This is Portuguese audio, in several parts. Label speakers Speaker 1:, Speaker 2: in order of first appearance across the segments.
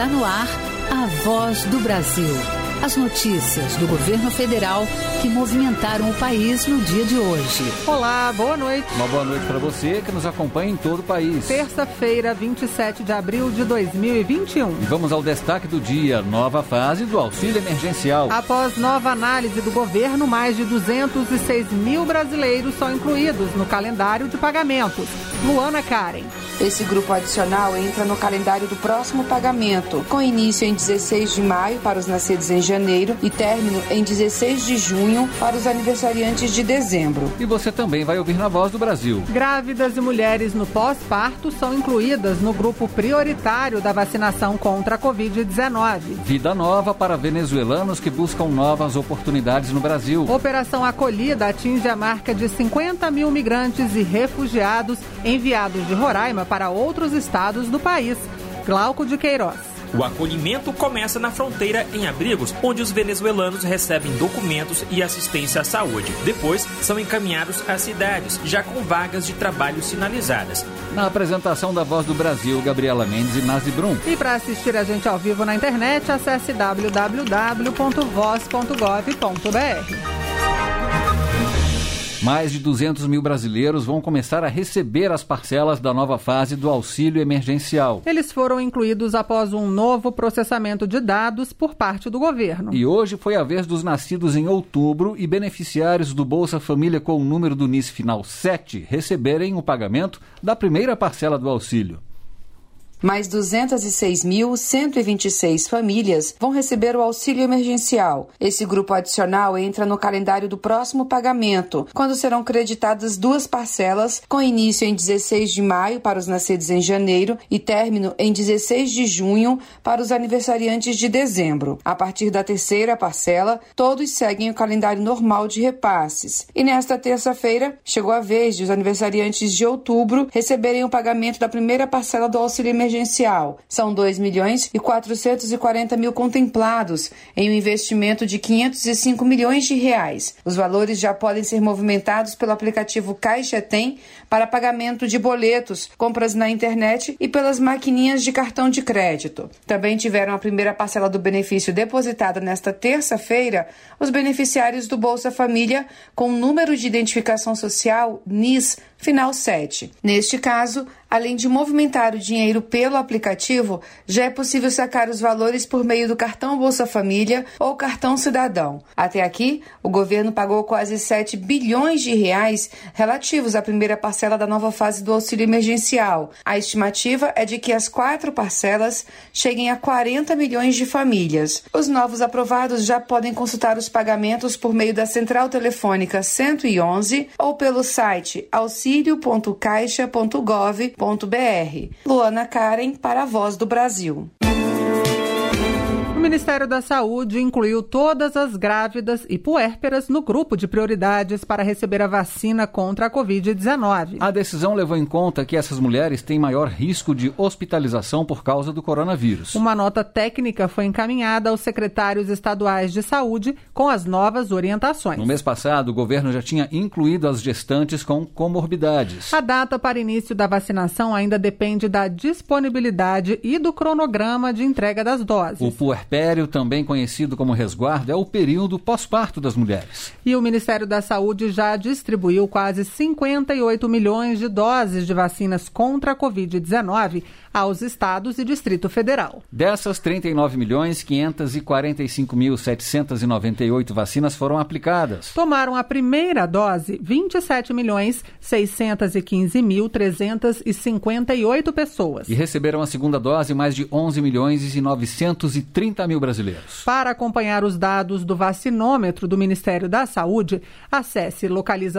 Speaker 1: Está no ar a Voz do Brasil. As notícias do governo federal que movimentaram o país no dia de hoje.
Speaker 2: Olá, boa noite.
Speaker 3: Uma boa noite para você que nos acompanha em todo o país.
Speaker 2: Terça-feira, 27 de abril de 2021.
Speaker 3: E vamos ao destaque do dia, nova fase do auxílio emergencial.
Speaker 2: Após nova análise do governo, mais de 206 mil brasileiros são incluídos no calendário de pagamentos. Luana Karen.
Speaker 4: Esse grupo adicional entra no calendário do próximo pagamento, com início em 16 de maio para os nascidos em janeiro e término em 16 de junho para os aniversariantes de dezembro.
Speaker 3: E você também vai ouvir na Voz do Brasil.
Speaker 2: Grávidas e mulheres no pós-parto são incluídas no grupo prioritário da vacinação contra a Covid-19.
Speaker 3: Vida nova para venezuelanos que buscam novas oportunidades no Brasil.
Speaker 2: Operação Acolhida atinge a marca de 50 mil migrantes e refugiados enviados de Roraima para outros estados do país. Glauco de Queiroz.
Speaker 5: O acolhimento começa na fronteira em abrigos, onde os venezuelanos recebem documentos e assistência à saúde. Depois, são encaminhados às cidades, já com vagas de trabalho sinalizadas.
Speaker 3: Na apresentação da Voz do Brasil, Gabriela Mendes e Nazi Brum.
Speaker 2: E para assistir a gente ao vivo na internet, acesse www.voz.gov.br.
Speaker 3: Mais de 200 mil brasileiros vão começar a receber as parcelas da nova fase do auxílio emergencial.
Speaker 2: Eles foram incluídos após um novo processamento de dados por parte do governo.
Speaker 3: E hoje foi a vez dos nascidos em outubro e beneficiários do Bolsa Família com o número do NIS final 7 receberem o pagamento da primeira parcela do auxílio.
Speaker 4: Mais 206.126 famílias vão receber o auxílio emergencial. Esse grupo adicional entra no calendário do próximo pagamento, quando serão creditadas duas parcelas, com início em 16 de maio para os nascidos em janeiro e término em 16 de junho para os aniversariantes de dezembro. A partir da terceira parcela, todos seguem o calendário normal de repasses. E nesta terça-feira, chegou a vez de os aniversariantes de outubro receberem o pagamento da primeira parcela do auxílio emergencial. São 2.440.000 contemplados em um investimento de 505 milhões de reais. Os valores já podem ser movimentados pelo aplicativo Caixa Tem para pagamento de boletos, compras na internet e pelas maquininhas de cartão de crédito. Também tiveram a primeira parcela do benefício depositada nesta terça-feira os beneficiários do Bolsa Família com número de identificação social NIS final 7. Neste caso, além de movimentar o dinheiro pelo aplicativo, já é possível sacar os valores por meio do cartão Bolsa Família ou cartão Cidadão. Até aqui, o governo pagou quase 7 bilhões de reais relativos à primeira parcela da nova fase do auxílio emergencial. A estimativa é de que as 4 parcelas cheguem a 40 milhões de famílias. Os novos aprovados já podem consultar os pagamentos por meio da Central Telefônica 111 ou pelo site auxilio.caixa.gov.br. Luana Karen para a Voz do Brasil.
Speaker 2: O Ministério da Saúde incluiu todas as grávidas e puérperas no grupo de prioridades para receber a vacina contra a Covid-19.
Speaker 3: A decisão levou em conta que essas mulheres têm maior risco de hospitalização por causa do coronavírus.
Speaker 2: Uma nota técnica foi encaminhada aos secretários estaduais de saúde com as novas orientações.
Speaker 3: No mês passado, o governo já tinha incluído as gestantes com comorbidades.
Speaker 2: A data para início da vacinação ainda depende da disponibilidade e do cronograma de entrega das doses.
Speaker 3: O puerpério, também conhecido como resguardo, é o período pós-parto das mulheres.
Speaker 2: E o Ministério da Saúde já distribuiu quase 58 milhões de doses de vacinas contra a Covid-19 aos estados e Distrito Federal.
Speaker 3: Dessas, 39.545.798 vacinas foram aplicadas.
Speaker 2: Tomaram a primeira dose 27.615.358 pessoas.
Speaker 3: E receberam a segunda dose mais de 11.930.000 brasileiros.
Speaker 2: Para acompanhar os dados do vacinômetro do Ministério da Saúde, acesse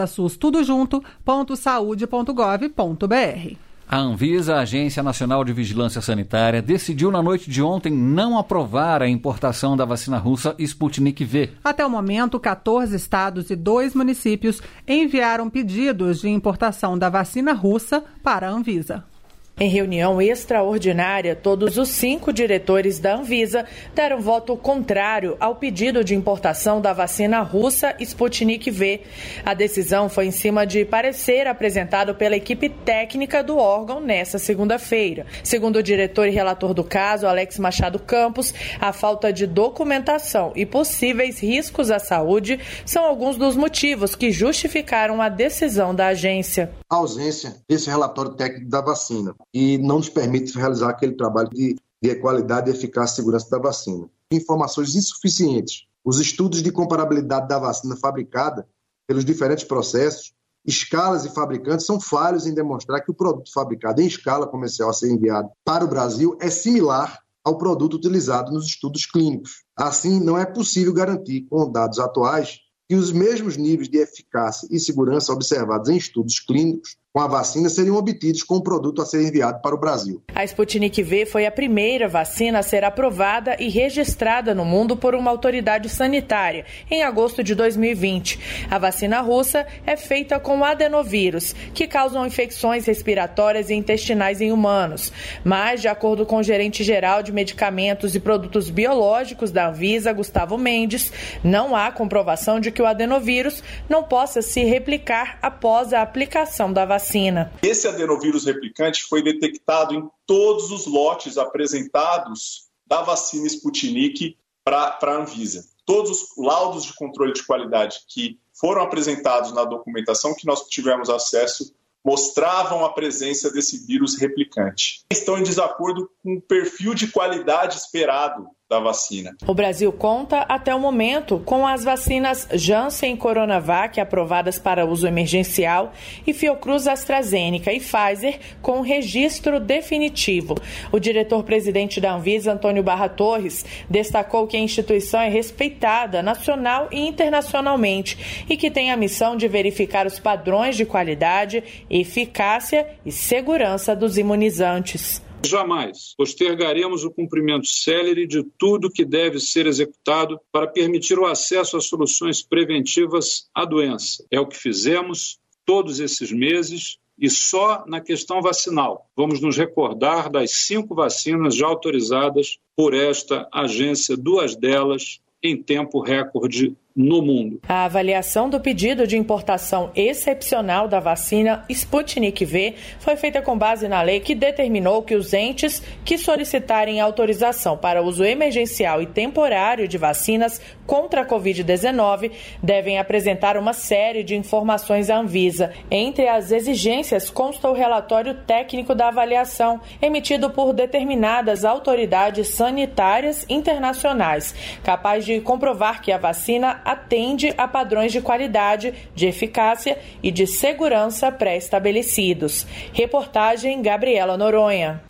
Speaker 2: localizassus.tudojunto.saude.gov.br.
Speaker 3: A Anvisa, a Agência Nacional de Vigilância Sanitária, decidiu na noite de ontem não aprovar a importação da vacina russa Sputnik V.
Speaker 2: Até o momento, 14 estados e 2 municípios enviaram pedidos de importação da vacina russa para a Anvisa.
Speaker 6: Em reunião extraordinária, todos os 5 diretores da Anvisa deram voto contrário ao pedido de importação da vacina russa Sputnik V. A decisão foi em cima de parecer apresentado pela equipe técnica do órgão nesta segunda-feira. Segundo o diretor e relator do caso, Alex Machado Campos, a falta de documentação e possíveis riscos à saúde são alguns dos motivos que justificaram a decisão da agência.
Speaker 7: A ausência desse relatório técnico da vacina e não nos permite realizar aquele trabalho de qualidade, eficácia e segurança da vacina. Informações insuficientes. Os estudos de comparabilidade da vacina fabricada pelos diferentes processos, escalas e fabricantes são falhos em demonstrar que o produto fabricado em escala comercial a ser enviado para o Brasil é similar ao produto utilizado nos estudos clínicos. Assim, não é possível garantir, com dados atuais, que os mesmos níveis de eficácia e segurança observados em estudos clínicos com a vacina seriam obtidos com o produto a ser enviado para o Brasil.
Speaker 6: A Sputnik V foi a primeira vacina a ser aprovada e registrada no mundo por uma autoridade sanitária em agosto de 2020. A vacina russa é feita com adenovírus, que causam infecções respiratórias e intestinais em humanos. Mas, de acordo com o gerente geral de medicamentos e produtos biológicos da Anvisa, Gustavo Mendes, não há comprovação de que o adenovírus não possa se replicar após a aplicação da vacina.
Speaker 8: Esse adenovírus replicante foi detectado em todos os lotes apresentados da vacina Sputnik para a Anvisa. Todos os laudos de controle de qualidade que foram apresentados na documentação que nós tivemos acesso mostravam a presença desse vírus replicante. Estão em desacordo com o perfil de qualidade esperado da vacina.
Speaker 6: O Brasil conta, até o momento, com as vacinas Janssen e Coronavac aprovadas para uso emergencial e Fiocruz, AstraZeneca e Pfizer com registro definitivo. O diretor-presidente da Anvisa, Antônio Barra Torres, destacou que a instituição é respeitada nacional e internacionalmente e que tem a missão de verificar os padrões de qualidade, eficácia e segurança dos imunizantes.
Speaker 9: Jamais postergaremos o cumprimento célere de tudo que deve ser executado para permitir o acesso a soluções preventivas à doença. É o que fizemos todos esses meses e só na questão vacinal. Vamos nos recordar das 5 vacinas já autorizadas por esta agência, 2 delas em tempo recorde no mundo.
Speaker 6: A avaliação do pedido de importação excepcional da vacina Sputnik V foi feita com base na lei que determinou que os entes que solicitarem autorização para uso emergencial e temporário de vacinas contra a Covid-19 devem apresentar uma série de informações à Anvisa. Entre as exigências consta o relatório técnico da avaliação, emitido por determinadas autoridades sanitárias internacionais, capaz de comprovar que a vacina atende a padrões de qualidade, de eficácia e de segurança pré-estabelecidos. Reportagem Gabriela Noronha.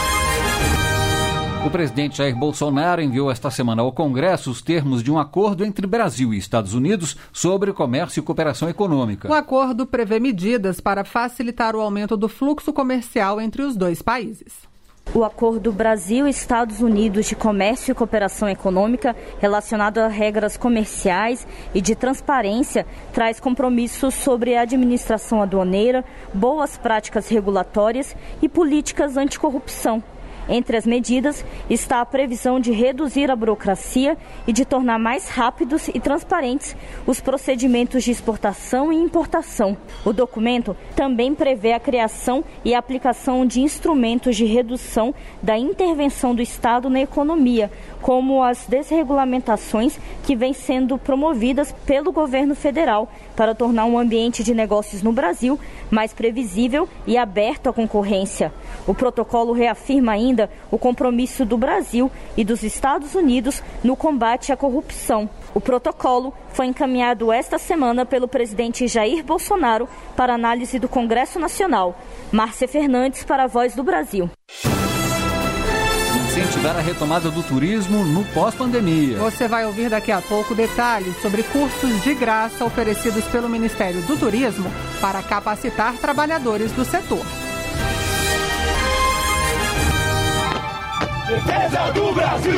Speaker 3: O presidente Jair Bolsonaro enviou esta semana ao Congresso os termos de um acordo entre Brasil e Estados Unidos sobre comércio e cooperação econômica.
Speaker 2: O acordo prevê medidas para facilitar o aumento do fluxo comercial entre os dois países.
Speaker 10: O acordo Brasil-Estados Unidos de Comércio e Cooperação Econômica, relacionado a regras comerciais e de transparência, traz compromissos sobre a administração aduaneira, boas práticas regulatórias e políticas anticorrupção. Entre as medidas está a previsão de reduzir a burocracia e de tornar mais rápidos e transparentes os procedimentos de exportação e importação. O documento também prevê a criação e a aplicação de instrumentos de redução da intervenção do Estado na economia, como as desregulamentações que vêm sendo promovidas pelo governo federal para tornar um ambiente de negócios no Brasil mais previsível e aberto à concorrência. O protocolo reafirma ainda o compromisso do Brasil e dos Estados Unidos no combate à corrupção. O protocolo foi encaminhado esta semana pelo presidente Jair Bolsonaro para análise do Congresso Nacional. Márcia Fernandes para a Voz do Brasil.
Speaker 3: Incentivar a retomada do turismo no pós-pandemia.
Speaker 2: Você vai ouvir daqui a pouco detalhes sobre cursos de graça oferecidos pelo Ministério do Turismo para capacitar trabalhadores do setor.
Speaker 11: Defesa do Brasil!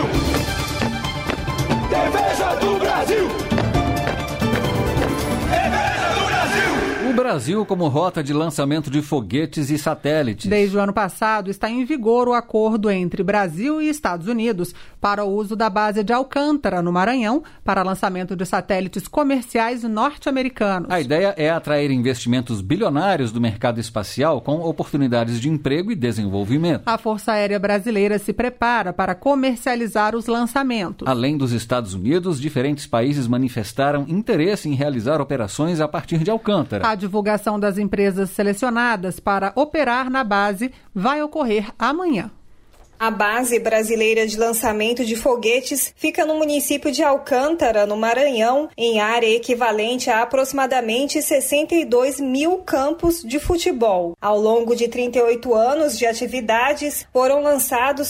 Speaker 11: Defesa do Brasil! Defesa do Brasil!
Speaker 2: O
Speaker 3: Brasil como rota de lançamento de foguetes e satélites.
Speaker 2: Desde o ano passado, está em vigor o acordo entre Brasil e Estados Unidos para o uso da base de Alcântara, no Maranhão, para lançamento de satélites comerciais norte-americanos.
Speaker 3: A ideia é atrair investimentos bilionários do mercado espacial com oportunidades de emprego e desenvolvimento.
Speaker 2: A Força Aérea Brasileira se prepara para comercializar os lançamentos.
Speaker 3: Além dos Estados Unidos, diferentes países manifestaram interesse em realizar operações a partir de Alcântara.
Speaker 2: A divulgação das empresas selecionadas para operar na base vai ocorrer amanhã.
Speaker 11: A base brasileira de lançamento de foguetes fica no município de Alcântara, no Maranhão, em área equivalente a aproximadamente 62 mil campos de futebol. Ao longo de 38 anos de atividades, foram lançados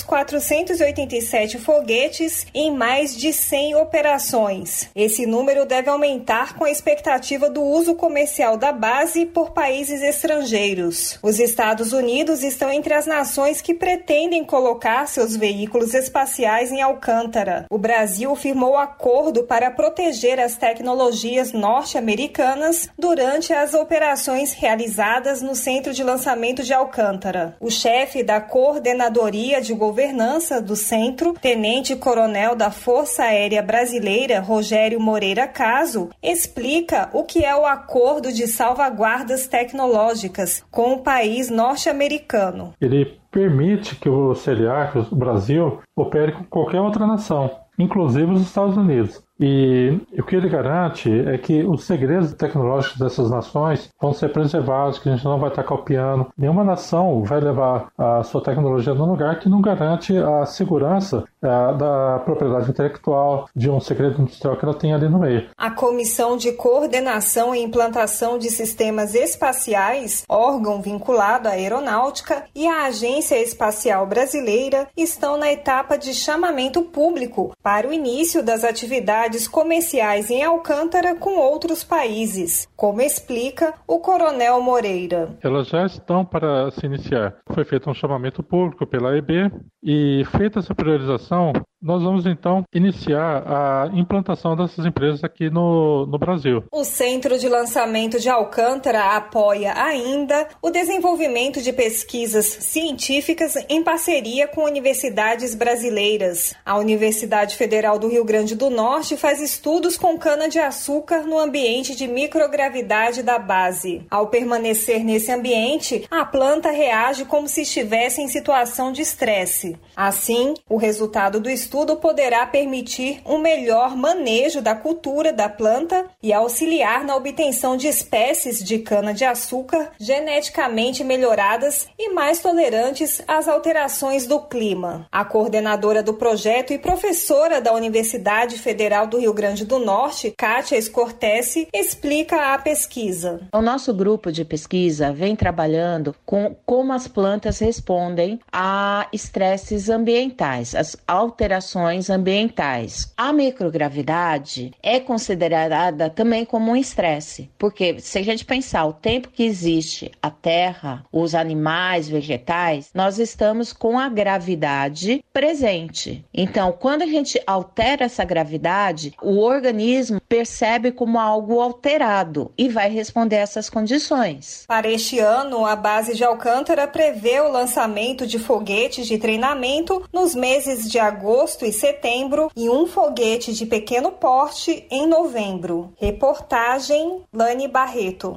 Speaker 11: 487 foguetes em mais de 100 operações. Esse número deve aumentar com a expectativa do uso comercial da base por países estrangeiros. Os Estados Unidos estão entre as nações que pretendem colocar seus veículos espaciais em Alcântara. O Brasil firmou acordo para proteger as tecnologias norte-americanas durante as operações realizadas no Centro de Lançamento de Alcântara. O chefe da Coordenadoria de Governança do Centro, Tenente-Coronel da Força Aérea Brasileira, Rogério Moreira Caso, explica o que é o Acordo de Salvaguardas Tecnológicas com o país norte-americano.
Speaker 12: Ele permite que o CLA, que o Brasil, opere com qualquer outra nação, inclusive os Estados Unidos. E o que ele garante é que os segredos tecnológicos dessas nações vão ser preservados, que a gente não vai estar copiando. Nenhuma nação vai levar a sua tecnologia num lugar que não garante a segurança da propriedade intelectual, de um segredo industrial que ela tem ali no meio.
Speaker 11: A Comissão de Coordenação e Implantação de Sistemas Espaciais, órgão vinculado à aeronáutica, e a Agência Espacial Brasileira estão na etapa de chamamento público para o início das atividades comerciais em Alcântara com outros países, como explica o Coronel Moreira.
Speaker 12: Elas já estão para se iniciar. Foi feito um chamamento público pela AEB e, feita essa priorização, nós vamos então iniciar a implantação dessas empresas aqui no Brasil.
Speaker 11: O Centro de Lançamento de Alcântara apoia ainda o desenvolvimento de pesquisas científicas em parceria com universidades brasileiras. A Universidade Federal do Rio Grande do Norte faz estudos com cana-de-açúcar no ambiente de microgravidade da base. Ao permanecer nesse ambiente, a planta reage como se estivesse em situação de estresse. Assim, o resultado do estudo poderá permitir um melhor manejo da cultura da planta e auxiliar na obtenção de espécies de cana-de-açúcar geneticamente melhoradas e mais tolerantes às alterações do clima. A coordenadora do projeto e professora da Universidade Federal do Rio Grande do Norte, Kátia Scortesi, explica a pesquisa.
Speaker 13: O nosso grupo de pesquisa vem trabalhando com como as plantas respondem a estresses ambientais, as alterações ambientais. A microgravidade é considerada também como um estresse, porque se a gente pensar o tempo que existe a Terra, os animais, vegetais, nós estamos com a gravidade presente. Então, quando a gente altera essa gravidade, o organismo percebe como algo alterado e vai responder a essas condições.
Speaker 11: Para este ano, a base de Alcântara prevê o lançamento de foguetes de treinamento nos meses de agosto e setembro e um foguete de pequeno porte em novembro. Reportagem Lani Barreto.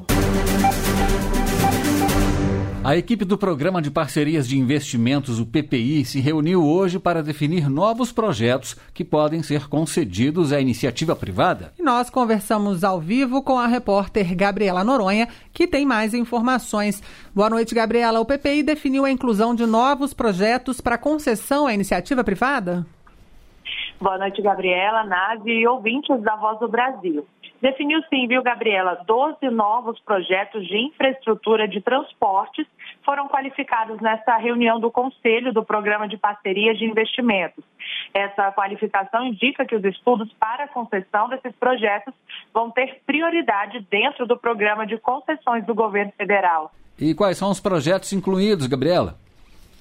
Speaker 3: A equipe do Programa de Parcerias de Investimentos, o PPI, se reuniu hoje para definir novos projetos que podem ser concedidos à iniciativa privada.
Speaker 2: E nós conversamos ao vivo com a repórter Gabriela Noronha, que tem mais informações. Boa noite, Gabriela. O PPI definiu a inclusão de novos projetos para concessão à iniciativa privada?
Speaker 14: Boa noite, Gabriela, Nazi e ouvintes da Voz do Brasil. Definiu sim, viu, Gabriela? 12 novos projetos de infraestrutura de transportes foram qualificados nesta reunião do Conselho do Programa de Parcerias de Investimentos. Essa qualificação indica que os estudos para a concessão desses projetos vão ter prioridade dentro do programa de concessões do governo federal.
Speaker 3: E quais são os projetos incluídos, Gabriela?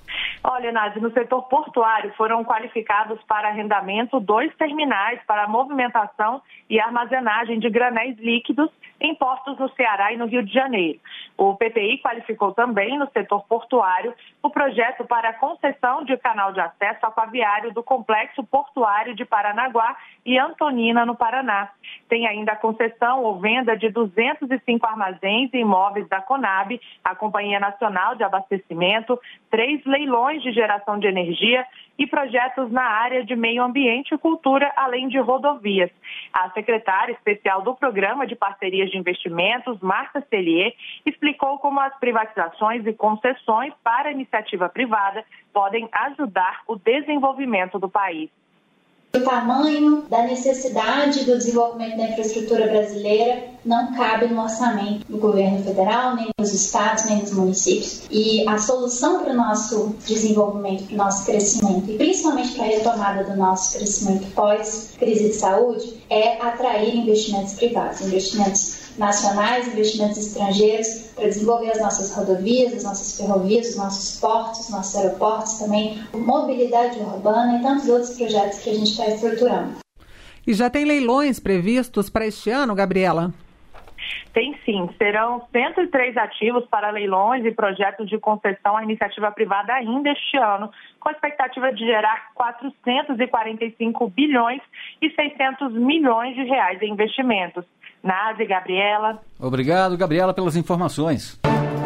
Speaker 14: Olha, Nádia, no setor portuário foram qualificados para arrendamento 2 terminais para movimentação e armazenagem de granéis líquidos em portos no Ceará e no Rio de Janeiro. O PPI qualificou também no setor portuário o projeto para a concessão de canal de acesso aquaviário do Complexo Portuário de Paranaguá e Antonina, no Paraná. Tem ainda a concessão ou venda de 205 armazéns e imóveis da Conab, a Companhia Nacional de Abastecimento, 3 leilões de geração de energia e projetos na área de meio ambiente e cultura, além de rodovias. A secretária especial do Programa de Parcerias de Investimentos, Marta Cellier, explicou como as privatizações e concessões para a iniciativa privada podem ajudar o desenvolvimento do país.
Speaker 15: O tamanho da necessidade do desenvolvimento da infraestrutura brasileira não cabe no orçamento do governo federal, nem dos estados, nem dos municípios. E a solução para o nosso desenvolvimento, para o nosso crescimento, e principalmente para a retomada do nosso crescimento pós-crise de saúde, é atrair investimentos privados, investimentos nacionais, investimentos estrangeiros, para desenvolver as nossas rodovias, as nossas ferrovias, os nossos portos, os nossos aeroportos também, mobilidade urbana e tantos outros projetos que a gente está estruturando.
Speaker 2: E já tem leilões previstos para este ano, Gabriela?
Speaker 14: Tem sim, serão 103 ativos para leilões e projetos de concessão à iniciativa privada ainda este ano, com a expectativa de gerar 445 bilhões e 600 milhões de reais em investimentos. Nádia e Gabriela.
Speaker 3: Obrigado, Gabriela, pelas informações.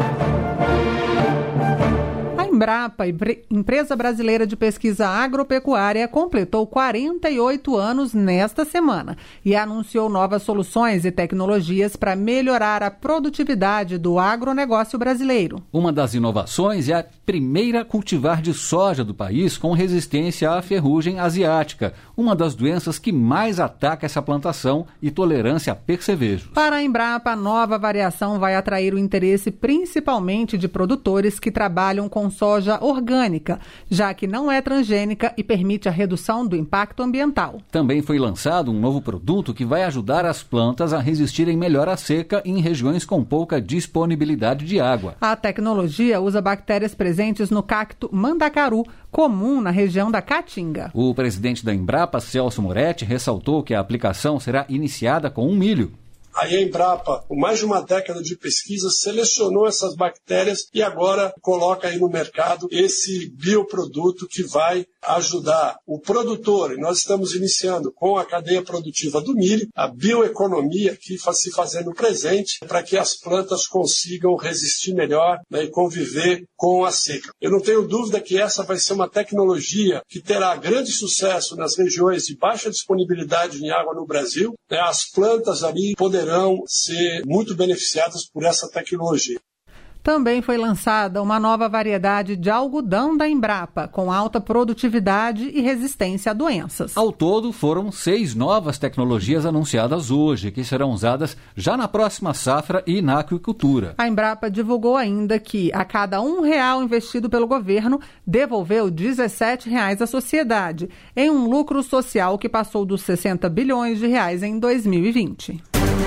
Speaker 2: A Embrapa, empresa brasileira de pesquisa agropecuária, completou 48 anos nesta semana e anunciou novas soluções e tecnologias para melhorar a produtividade do agronegócio brasileiro.
Speaker 3: Uma das inovações é a primeira cultivar de soja do país com resistência à ferrugem asiática, uma das doenças que mais ataca essa plantação, e tolerância a percevejos.
Speaker 2: Para a Embrapa, a nova variação vai atrair o interesse principalmente de produtores que trabalham com soja orgânica, já que não é transgênica e permite a redução do impacto ambiental.
Speaker 3: Também foi lançado um novo produto que vai ajudar as plantas a resistirem melhor à seca em regiões com pouca disponibilidade de água.
Speaker 2: A tecnologia usa bactérias presentes no cacto mandacaru, comum na região da Caatinga.
Speaker 3: O presidente da Embrapa, Celso Moretti, ressaltou que a aplicação será iniciada com o milho.
Speaker 16: A Embrapa, com mais de uma década de pesquisa, selecionou essas bactérias e agora coloca aí no mercado esse bioproduto que vai ajudar o produtor. E nós estamos iniciando com a cadeia produtiva do milho, a bioeconomia que se fazendo presente para que as plantas consigam resistir melhor, né, e conviver com a seca. Eu não tenho dúvida que essa vai ser uma tecnologia que terá grande sucesso nas regiões de baixa disponibilidade de água no Brasil. Né, as plantas ali poderão ser muito beneficiadas por essa tecnologia.
Speaker 2: Também foi lançada uma nova variedade de algodão da Embrapa, com alta produtividade e resistência a doenças.
Speaker 3: Ao todo, foram 6 novas tecnologias anunciadas hoje, que serão usadas já na próxima safra e na aquicultura.
Speaker 2: A Embrapa divulgou ainda que, a cada R$1 investido pelo governo, devolveu R$17 à sociedade, em um lucro social que passou dos 60 bilhões de reais em 2020.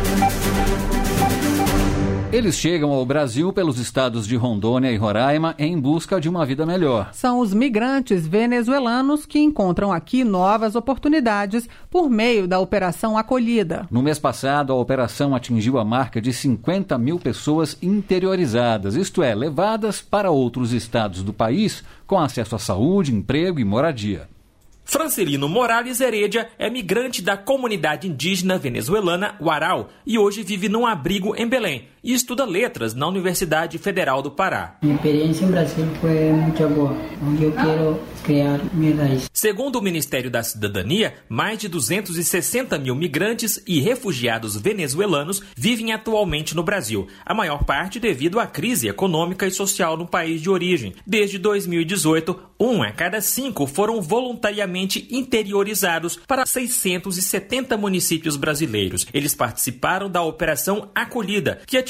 Speaker 3: Eles chegam ao Brasil pelos estados de Rondônia e Roraima em busca de uma vida melhor.
Speaker 2: São os migrantes venezuelanos que encontram aqui novas oportunidades por meio da Operação Acolhida.
Speaker 3: No mês passado, a operação atingiu a marca de 50 mil pessoas interiorizadas, isto é, levadas para outros estados do país com acesso à saúde, emprego e moradia.
Speaker 5: Francelino Morales Heredia é migrante da comunidade indígena venezuelana Huaral e hoje vive num abrigo em Belém e estuda letras na Universidade Federal do Pará.
Speaker 17: Minha experiência no Brasil foi muito boa, onde eu quero criar minha raiz.
Speaker 5: Segundo o Ministério da Cidadania, mais de 260 mil migrantes e refugiados venezuelanos vivem atualmente no Brasil, a maior parte devido à crise econômica e social no país de origem. Desde 2018, 1 a cada 5 foram voluntariamente interiorizados para 670 municípios brasileiros. Eles participaram da Operação Acolhida, que atingiu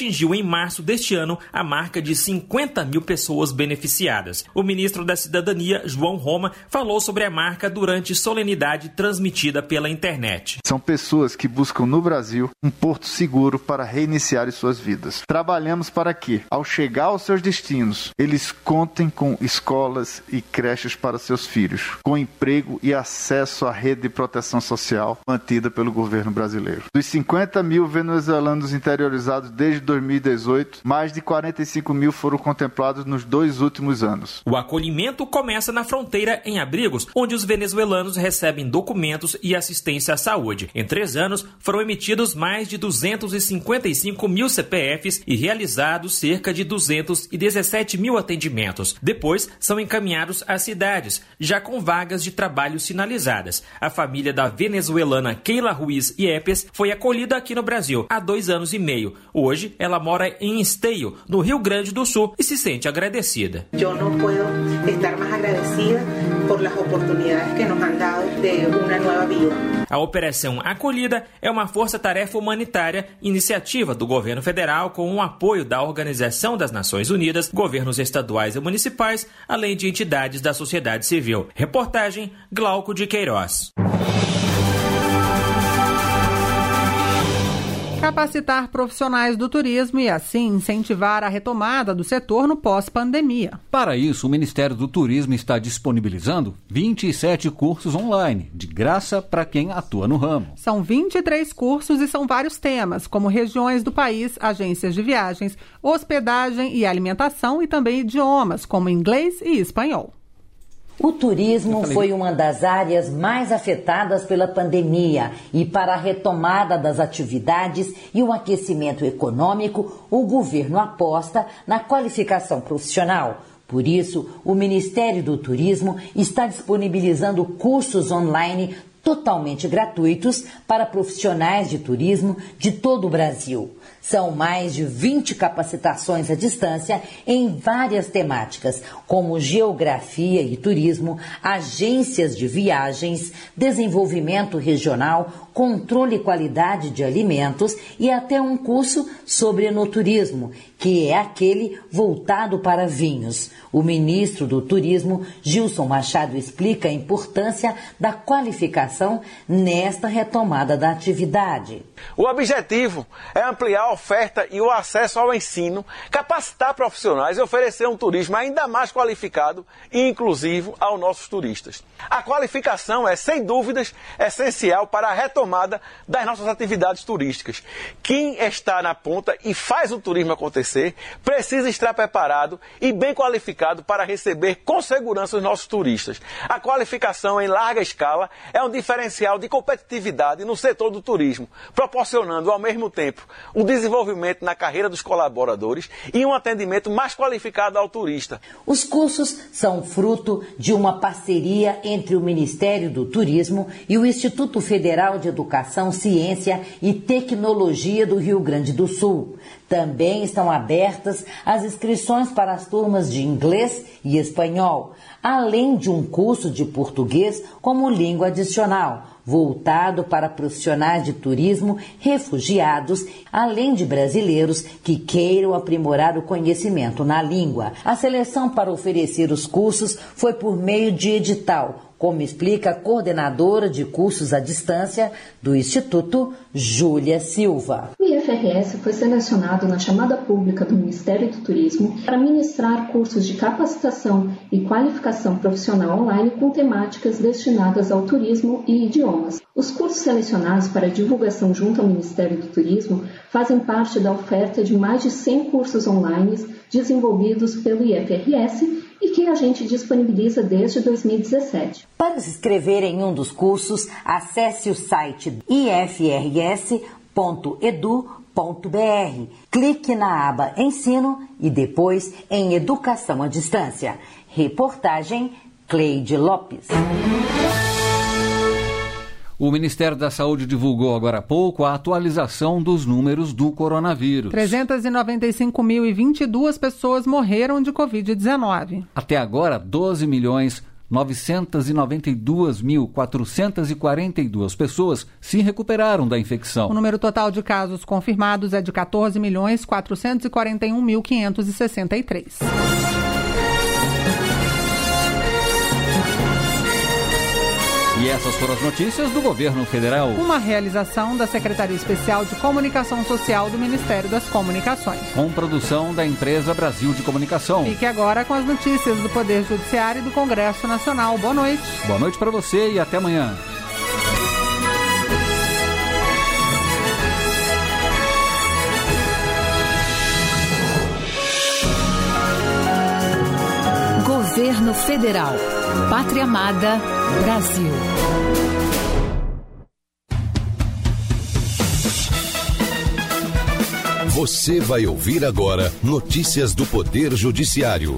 Speaker 5: atingiu em março deste ano a marca de 50 mil pessoas beneficiadas. O ministro da Cidadania, João Roma, falou sobre a marca durante solenidade transmitida pela internet.
Speaker 18: São pessoas que buscam no Brasil um porto seguro para reiniciar suas vidas. Trabalhamos para que, ao chegar aos seus destinos, eles contem com escolas e creches para seus filhos, com emprego e acesso à rede de proteção social mantida pelo governo brasileiro. Dos 50 mil venezuelanos interiorizados desde 2018, mais de 45 mil foram contemplados nos 2 últimos anos.
Speaker 5: O acolhimento começa na fronteira em Abrigos, onde os venezuelanos recebem documentos e assistência à saúde. Em 3 anos, foram emitidos mais de 255 mil CPFs e realizados cerca de 217 mil atendimentos. Depois, são encaminhados às cidades, já com vagas de trabalho sinalizadas. A família da venezuelana Keila Ruiz Yepes foi acolhida aqui no Brasil há 2 anos e meio. Hoje, ela mora em Esteio, no Rio Grande do Sul, e se sente agradecida.
Speaker 19: Eu não posso estar mais agradecida por as oportunidades que nos han dado de uma nova vida.
Speaker 5: A Operação Acolhida é uma força-tarefa humanitária, iniciativa do governo federal com o apoio da Organização das Nações Unidas, governos estaduais e municipais, além de entidades da sociedade civil. Reportagem Glauco de Queiroz.
Speaker 2: Capacitar profissionais do turismo e, assim, incentivar a retomada do setor no pós-pandemia.
Speaker 3: Para isso, o Ministério do Turismo está disponibilizando 27 cursos online, de graça para quem atua no ramo.
Speaker 2: São 23 cursos e são vários temas, como regiões do país, agências de viagens, hospedagem e alimentação e também idiomas, como inglês e espanhol.
Speaker 20: O turismo foi uma das áreas mais afetadas pela pandemia e para a retomada das atividades e o aquecimento econômico, o governo aposta na qualificação profissional. Por isso, o Ministério do Turismo está disponibilizando cursos online totalmente gratuitos para profissionais de turismo de todo o Brasil. São mais de 20 capacitações à distância em várias temáticas, como geografia e turismo, agências de viagens, desenvolvimento regional, controle e qualidade de alimentos e até um curso sobre enoturismo, que é aquele voltado para vinhos. O ministro do Turismo, Gilson Machado, explica a importância da qualificação nesta retomada da atividade.
Speaker 21: O objetivo é ampliar a oferta e o acesso ao ensino, capacitar profissionais e oferecer um turismo ainda mais qualificado e inclusivo aos nossos turistas. A qualificação é, sem dúvidas, essencial para a retomada das nossas atividades turísticas. Quem está na ponta e faz o turismo acontecer precisa estar preparado e bem qualificado para receber com segurança os nossos turistas. A qualificação em larga escala é um diferencial de competitividade no setor do turismo, proporcionando ao mesmo tempo um desenvolvimento na carreira dos colaboradores e um atendimento mais qualificado ao turista.
Speaker 20: Os cursos são fruto de uma parceria entre o Ministério do Turismo e o Instituto Federal de Educação, Ciência e Tecnologia do Rio Grande do Sul. Também estão abertas as inscrições para as turmas de inglês e espanhol, além de um curso de português como língua adicional, voltado para profissionais de turismo, refugiados, além de brasileiros que queiram aprimorar o conhecimento na língua. A seleção para oferecer os cursos foi por meio de edital, como explica a coordenadora de cursos à distância do Instituto, Júlia Silva.
Speaker 22: O IFRS foi selecionado na chamada pública do Ministério do Turismo para ministrar cursos de capacitação e qualificação profissional online com temáticas destinadas ao turismo e idiomas. Os cursos selecionados para divulgação junto ao Ministério do Turismo fazem parte da oferta de mais de 100 cursos online desenvolvidos pelo IFRS e que a gente disponibiliza desde 2017.
Speaker 20: Para se inscrever em um dos cursos, acesse o site ifrs.edu.br. Clique na aba Ensino e depois em Educação à Distância. Reportagem Cleide Lopes.
Speaker 3: O Ministério da Saúde divulgou agora há pouco a atualização dos números do coronavírus. 395.022 pessoas morreram de Covid-19. Até agora, 12.900.000 992.442 pessoas se recuperaram da infecção.
Speaker 2: O número total de casos confirmados é de 14.441.563.
Speaker 3: E essas foram as notícias do governo federal.
Speaker 2: Uma realização da Secretaria Especial de Comunicação Social do Ministério das Comunicações.
Speaker 3: Com produção da empresa Brasil de Comunicação.
Speaker 2: Fique agora com as notícias do Poder Judiciário e do Congresso Nacional. Boa noite.
Speaker 3: Boa noite para você e até amanhã.
Speaker 1: Governo Federal. Pátria Amada, Brasil.
Speaker 4: Você vai ouvir agora notícias do Poder Judiciário.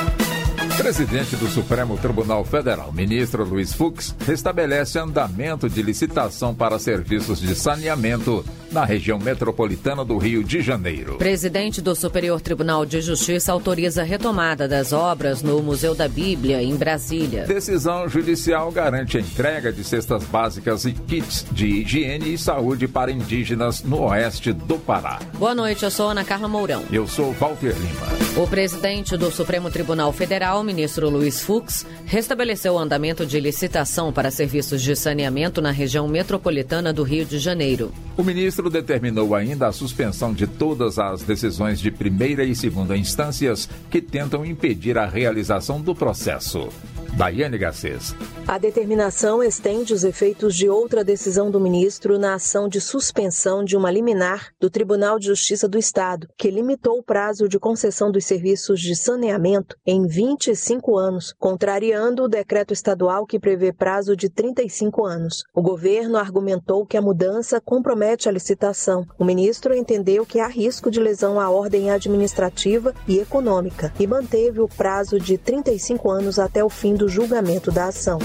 Speaker 23: Presidente do Supremo Tribunal Federal, ministro Luiz Fux, restabelece andamento de licitação para serviços de saneamento na região metropolitana do Rio de Janeiro.
Speaker 24: Presidente do Superior Tribunal de Justiça autoriza a retomada das obras no Museu da Bíblia, em Brasília.
Speaker 23: Decisão judicial garante a entrega de cestas básicas e kits de higiene e saúde para indígenas no oeste do Pará.
Speaker 24: Boa noite, eu sou Ana Carla Mourão.
Speaker 23: Eu sou Walter Lima.
Speaker 24: O presidente do Supremo Tribunal Federal, ministro Luiz Fux, restabeleceu o andamento de licitação para serviços de saneamento na região metropolitana do Rio de Janeiro.
Speaker 23: O ministro determinou ainda a suspensão de todas as decisões de primeira e segunda instâncias que tentam impedir a realização do processo. Daiane Garcês.
Speaker 25: A determinação estende os efeitos de outra decisão do ministro na ação de suspensão de uma liminar do Tribunal de Justiça do Estado, que limitou o prazo de concessão dos serviços de saneamento em 25 anos, contrariando o decreto estadual que prevê prazo de 35 anos. O governo argumentou que a mudança compromete a licitação. O ministro entendeu que há risco de lesão à ordem administrativa e econômica e manteve o prazo de 35 anos até o fim do julgamento da ação.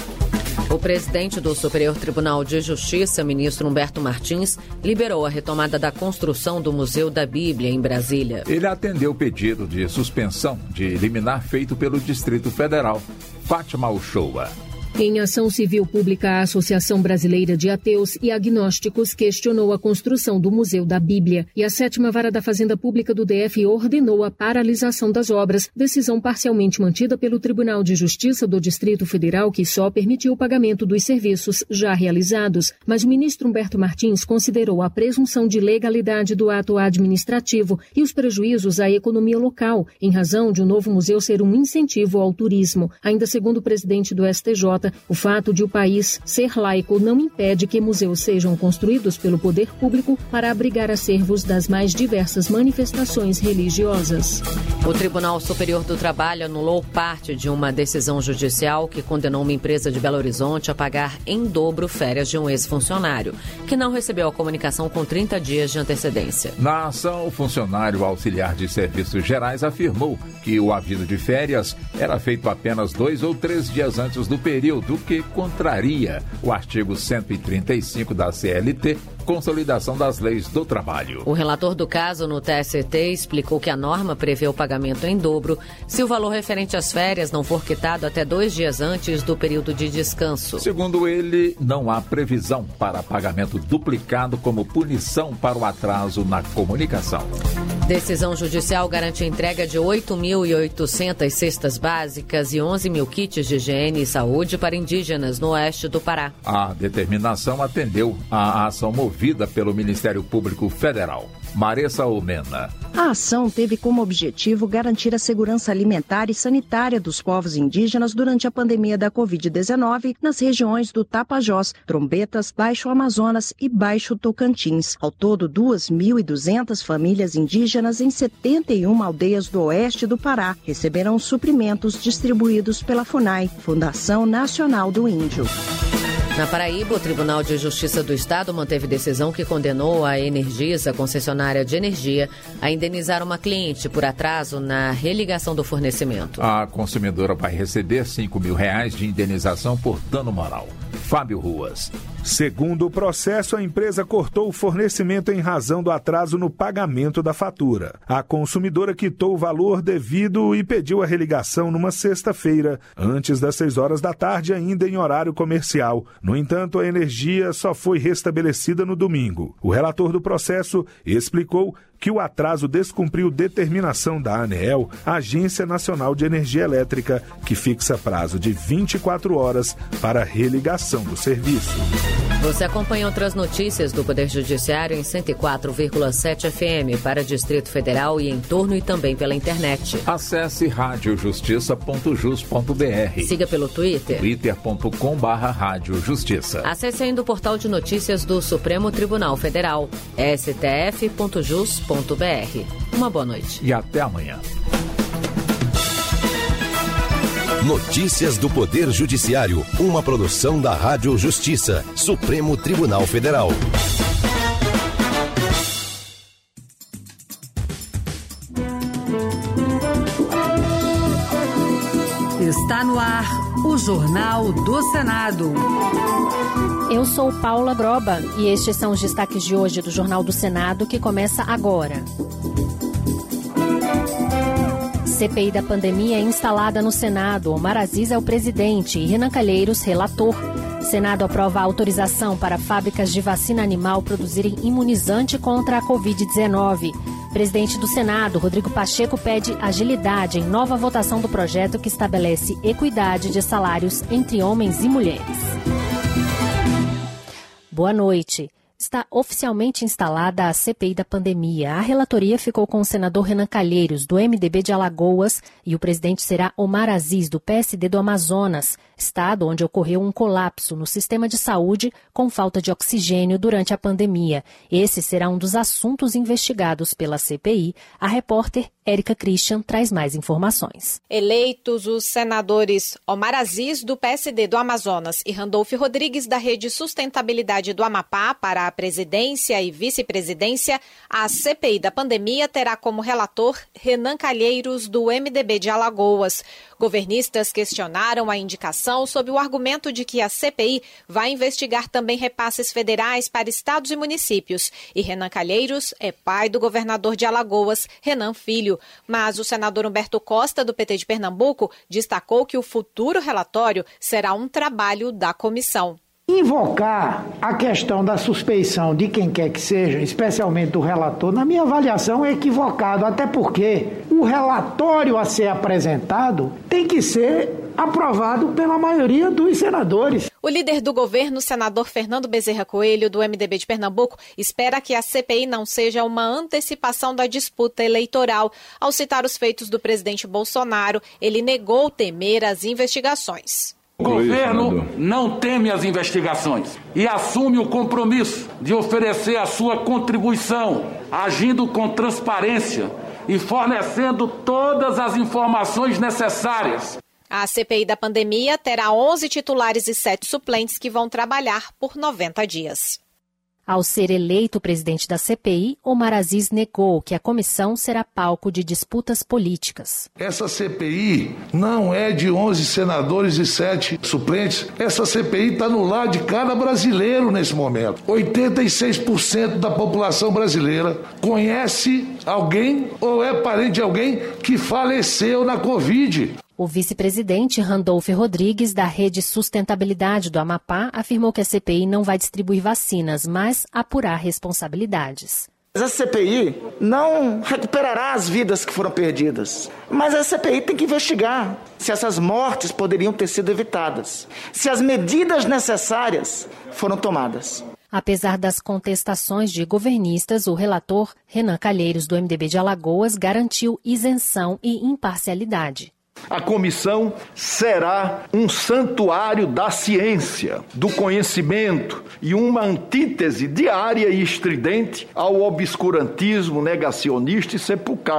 Speaker 24: O presidente do Superior Tribunal de Justiça, ministro Humberto Martins, liberou a retomada da construção do Museu da Bíblia em Brasília.
Speaker 23: Ele atendeu o pedido de suspensão de liminar feito pelo Distrito Federal. Fátima Uchoa.
Speaker 26: Em ação civil pública, a Associação Brasileira de Ateus e Agnósticos questionou a construção do Museu da Bíblia e a 7ª Vara da Fazenda Pública do DF ordenou a paralisação das obras, decisão parcialmente mantida pelo Tribunal de Justiça do Distrito Federal, que só permitiu o pagamento dos serviços já realizados. Mas o ministro Humberto Martins considerou a presunção de legalidade do ato administrativo e os prejuízos à economia local, em razão de o novo museu ser um incentivo ao turismo. Ainda segundo o presidente do STJ, o fato de o país ser laico não impede que museus sejam construídos pelo poder público para abrigar acervos das mais diversas manifestações religiosas.
Speaker 24: O Tribunal Superior do Trabalho anulou parte de uma decisão judicial que condenou uma empresa de Belo Horizonte a pagar em dobro férias de um ex-funcionário, que não recebeu a comunicação com 30 dias de antecedência.
Speaker 23: Na ação, o funcionário auxiliar de serviços gerais afirmou que o aviso de férias era feito apenas 2 ou 3 dias antes do período, que contraria o artigo 135 da CLT, Consolidação das Leis do Trabalho.
Speaker 24: O relator do caso no TST explicou que a norma prevê o pagamento em dobro se o valor referente às férias não for quitado até 2 dias antes do período de descanso.
Speaker 23: Segundo ele, não há previsão para pagamento duplicado como punição para o atraso na comunicação.
Speaker 24: Decisão judicial garante a entrega de 8.800 cestas básicas e 11 mil kits de higiene e saúde para indígenas no oeste do Pará.
Speaker 23: A determinação atendeu à ação movida pelo Ministério Público Federal. Maressa Omena.
Speaker 27: A ação teve como objetivo garantir a segurança alimentar e sanitária dos povos indígenas durante a pandemia da Covid-19 nas regiões do Tapajós, Trombetas, Baixo Amazonas e Baixo Tocantins. Ao todo, 2.200 famílias indígenas em 71 aldeias do oeste do Pará receberão suprimentos distribuídos pela FUNAI, Fundação Nacional do Índio.
Speaker 24: Na Paraíba, o Tribunal de Justiça do Estado manteve decisão que condenou a Energisa, concessionária de energia, a indenizar uma cliente por atraso na religação do fornecimento.
Speaker 23: A consumidora vai receber R$5.000 de indenização por dano moral. Fábio Ruas.
Speaker 6: Segundo o processo, a empresa cortou o fornecimento em razão do atraso no pagamento da fatura. A consumidora quitou o valor devido e pediu a religação numa sexta-feira, antes das 6 horas da tarde, ainda em horário comercial. No entanto, a energia só foi restabelecida no domingo. O relator do processo explicou que o atraso descumpriu determinação da ANEEL, Agência Nacional de Energia Elétrica, que fixa prazo de 24 horas para a religação do serviço.
Speaker 24: Você acompanha outras notícias do Poder Judiciário em 104,7 FM para Distrito Federal e em torno e também pela internet.
Speaker 23: Acesse radiojustiça.jus.br.
Speaker 24: Siga pelo Twitter.
Speaker 23: twitter.com/radiojustiça.
Speaker 24: Acesse ainda o portal de notícias do Supremo Tribunal Federal, stf.jus.br. Uma boa noite.
Speaker 23: E até amanhã.
Speaker 4: Notícias do Poder Judiciário, uma produção da Rádio Justiça, Supremo Tribunal Federal.
Speaker 1: Está no ar o Jornal do Senado.
Speaker 26: Eu sou Paula Groba e estes são os destaques de hoje do Jornal do Senado, que começa agora. CPI da pandemia é instalada no Senado. Omar Aziz é o presidente e Renan Calheiros, relator. Senado aprova a autorização para fábricas de vacina animal produzirem imunizante contra a Covid-19. Presidente do Senado, Rodrigo Pacheco, pede agilidade em nova votação do projeto que estabelece equidade de salários entre homens e mulheres. Boa noite. Está oficialmente instalada a CPI da pandemia. A relatoria ficou com o senador Renan Calheiros, do MDB de Alagoas, e o presidente será Omar Aziz, do PSD do Amazonas, estado onde ocorreu um colapso no sistema de saúde com falta de oxigênio durante a pandemia. Esse será um dos assuntos investigados pela CPI. A repórter Érica Christian traz mais informações.
Speaker 7: Eleitos os senadores Omar Aziz, do PSD do Amazonas, e Randolfo Rodrigues, da Rede Sustentabilidade do Amapá, para a presidência e vice-presidência, a CPI da pandemia terá como relator Renan Calheiros, do MDB de Alagoas. Governistas questionaram a indicação sob o argumento de que a CPI vai investigar também repasses federais para estados e municípios. E Renan Calheiros é pai do governador de Alagoas, Renan Filho. Mas o senador Humberto Costa, do PT de Pernambuco, destacou que o futuro relatório será um trabalho da comissão.
Speaker 8: Invocar a questão da suspeição de quem quer que seja, especialmente do relator, na minha avaliação é equivocado, até porque o relatório a ser apresentado tem que ser aprovado pela maioria dos senadores.
Speaker 7: O líder do governo, senador Fernando Bezerra Coelho, do MDB de Pernambuco, espera que a CPI não seja uma antecipação da disputa eleitoral. Ao citar os feitos do presidente Bolsonaro, ele negou temer as investigações.
Speaker 9: O governo não teme as investigações e assume o compromisso de oferecer a sua contribuição, agindo com transparência e fornecendo todas as informações necessárias.
Speaker 7: A CPI da pandemia terá 11 titulares e 7 suplentes que vão trabalhar por 90 dias.
Speaker 26: Ao ser eleito presidente da CPI, Omar Aziz negou que a comissão será palco de disputas políticas.
Speaker 10: Essa CPI não é de 11 senadores e 7 suplentes. Essa CPI está no lado de cada brasileiro nesse momento. 86% da população brasileira conhece alguém ou é parente de alguém que faleceu na Covid.
Speaker 26: O vice-presidente Randolfo Rodrigues, da Rede Sustentabilidade do Amapá, afirmou que a CPI não vai distribuir vacinas, mas apurar responsabilidades.
Speaker 12: A CPI não recuperará as vidas que foram perdidas, mas a CPI tem que investigar se essas mortes poderiam ter sido evitadas, se as medidas necessárias foram tomadas.
Speaker 26: Apesar das contestações de governistas, o relator Renan Calheiros, do MDB de Alagoas, garantiu isenção e imparcialidade.
Speaker 10: A comissão será um santuário da ciência, do conhecimento e uma antítese diária e estridente ao obscurantismo negacionista e sepulcral.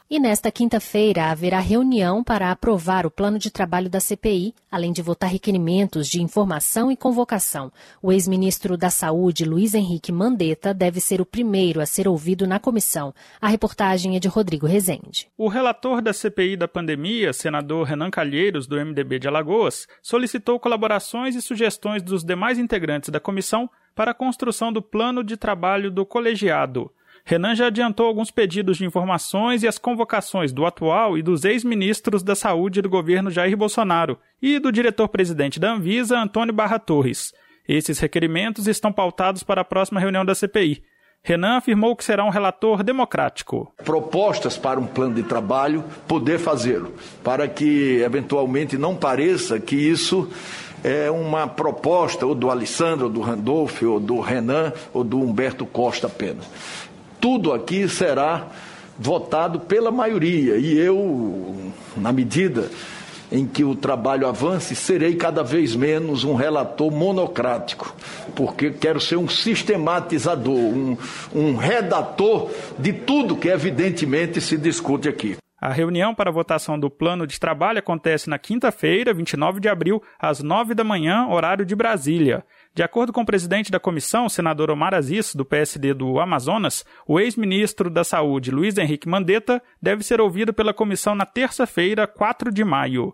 Speaker 26: E nesta quinta-feira haverá reunião para aprovar o plano de trabalho da CPI, além de votar requerimentos de informação e convocação. O ex-ministro da Saúde, Luiz Henrique Mandetta, deve ser o primeiro a ser ouvido na comissão. A reportagem é de Rodrigo Rezende.
Speaker 11: O relator da CPI da pandemia, senador Renan Calheiros, do MDB de Alagoas, solicitou colaborações e sugestões dos demais integrantes da comissão para a construção do plano de trabalho do colegiado. Renan já adiantou alguns pedidos de informações e as convocações do atual e dos ex-ministros da Saúde do governo Jair Bolsonaro e do diretor-presidente da Anvisa, Antônio Barra Torres. Esses requerimentos estão pautados para a próxima reunião da CPI. Renan afirmou que será um relator democrático.
Speaker 10: Propostas para um plano de trabalho, poder fazê-lo, para que eventualmente não pareça que isso é uma proposta ou do Alessandro, ou do Randolph, ou do Renan, ou do Humberto Costa apenas. Tudo aqui será votado pela maioria e eu, na medida em que o trabalho avance, serei cada vez menos um relator monocrático, porque quero ser um sistematizador, um redator de tudo que evidentemente se discute aqui.
Speaker 11: A reunião para a votação do plano de trabalho acontece na quinta-feira, 29 de abril, às 9 da manhã, horário de Brasília. De acordo com o presidente da comissão, o senador Omar Aziz, do PSD do Amazonas, o ex-ministro da Saúde, Luiz Henrique Mandetta, deve ser ouvido pela comissão na terça-feira, 4 de maio.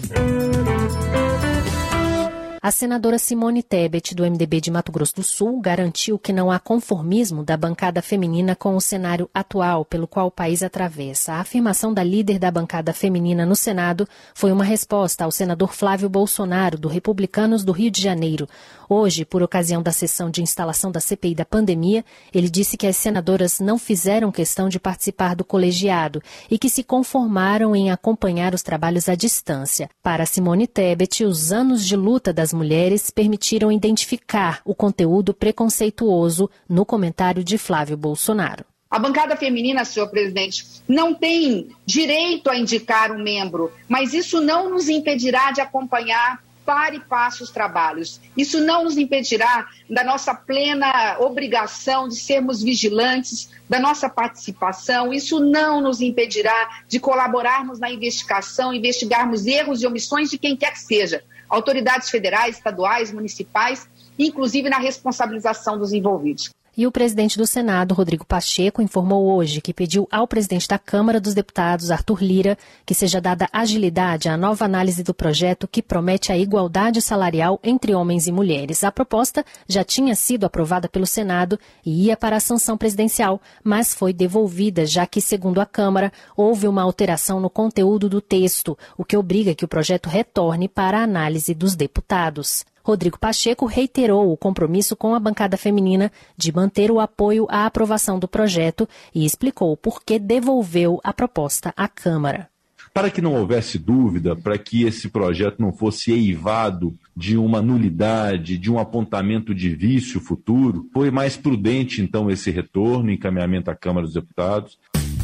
Speaker 26: A senadora Simone Tebet, do MDB de Mato Grosso do Sul, garantiu que não há conformismo da bancada feminina com o cenário atual pelo qual o país atravessa. A afirmação da líder da bancada feminina no Senado foi uma resposta ao senador Flávio Bolsonaro, do Republicanos do Rio de Janeiro. Hoje, por ocasião da sessão de instalação da CPI da pandemia, ele disse que as senadoras não fizeram questão de participar do colegiado e que se conformaram em acompanhar os trabalhos à distância. Para Simone Tebet, os anos de luta das mulheres permitiram identificar o conteúdo preconceituoso no comentário de Flávio Bolsonaro.
Speaker 13: A bancada feminina, senhor presidente, não tem direito a indicar um membro, mas isso não nos impedirá de acompanhar para e passo os trabalhos. Isso não nos impedirá da nossa plena obrigação de sermos vigilantes, da nossa participação. Isso não nos impedirá de colaborarmos na investigação, investigarmos erros e omissões de quem quer que seja. Autoridades federais, estaduais, municipais, inclusive na responsabilização dos envolvidos.
Speaker 26: E o presidente do Senado, Rodrigo Pacheco, informou hoje que pediu ao presidente da Câmara dos Deputados, Arthur Lira, que seja dada agilidade à nova análise do projeto que promete a igualdade salarial entre homens e mulheres. A proposta já tinha sido aprovada pelo Senado e ia para a sanção presidencial, mas foi devolvida, já que, segundo a Câmara, houve uma alteração no conteúdo do texto, o que obriga que o projeto retorne para a análise dos deputados. Rodrigo Pacheco reiterou o compromisso com a bancada feminina de manter o apoio à aprovação do projeto e explicou por que devolveu a proposta à Câmara.
Speaker 14: Para que não houvesse dúvida, para que esse projeto não fosse eivado de uma nulidade, de um apontamento de vício futuro, foi mais prudente, então, esse retorno, encaminhamento à Câmara dos Deputados.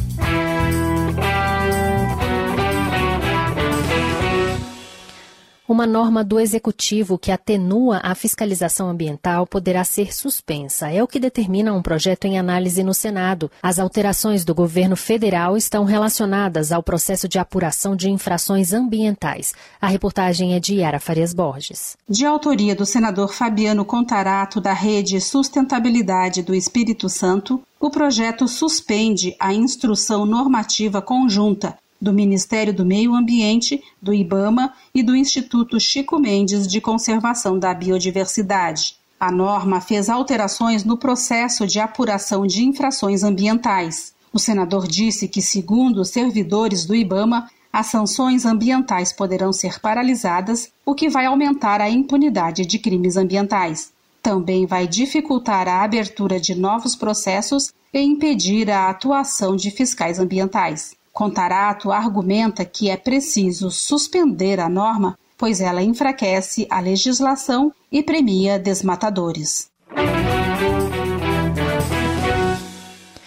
Speaker 26: Uma norma do Executivo que atenua a fiscalização ambiental poderá ser suspensa. É o que determina um projeto em análise no Senado. As alterações do governo federal estão relacionadas ao processo de apuração de infrações ambientais. A reportagem é de Yara Farias Borges.
Speaker 15: De autoria do senador Fabiano Contarato, da Rede Sustentabilidade do Espírito Santo, o projeto suspende a instrução normativa conjunta do Ministério do Meio Ambiente, do IBAMA e do Instituto Chico Mendes de Conservação da Biodiversidade. A norma fez alterações no processo de apuração de infrações ambientais. O senador disse que, segundo os servidores do IBAMA, as sanções ambientais poderão ser paralisadas, o que vai aumentar a impunidade de crimes ambientais. Também vai dificultar a abertura de novos processos e impedir a atuação de fiscais ambientais. Contarato argumenta que é preciso suspender a norma, pois ela enfraquece a legislação e premia desmatadores.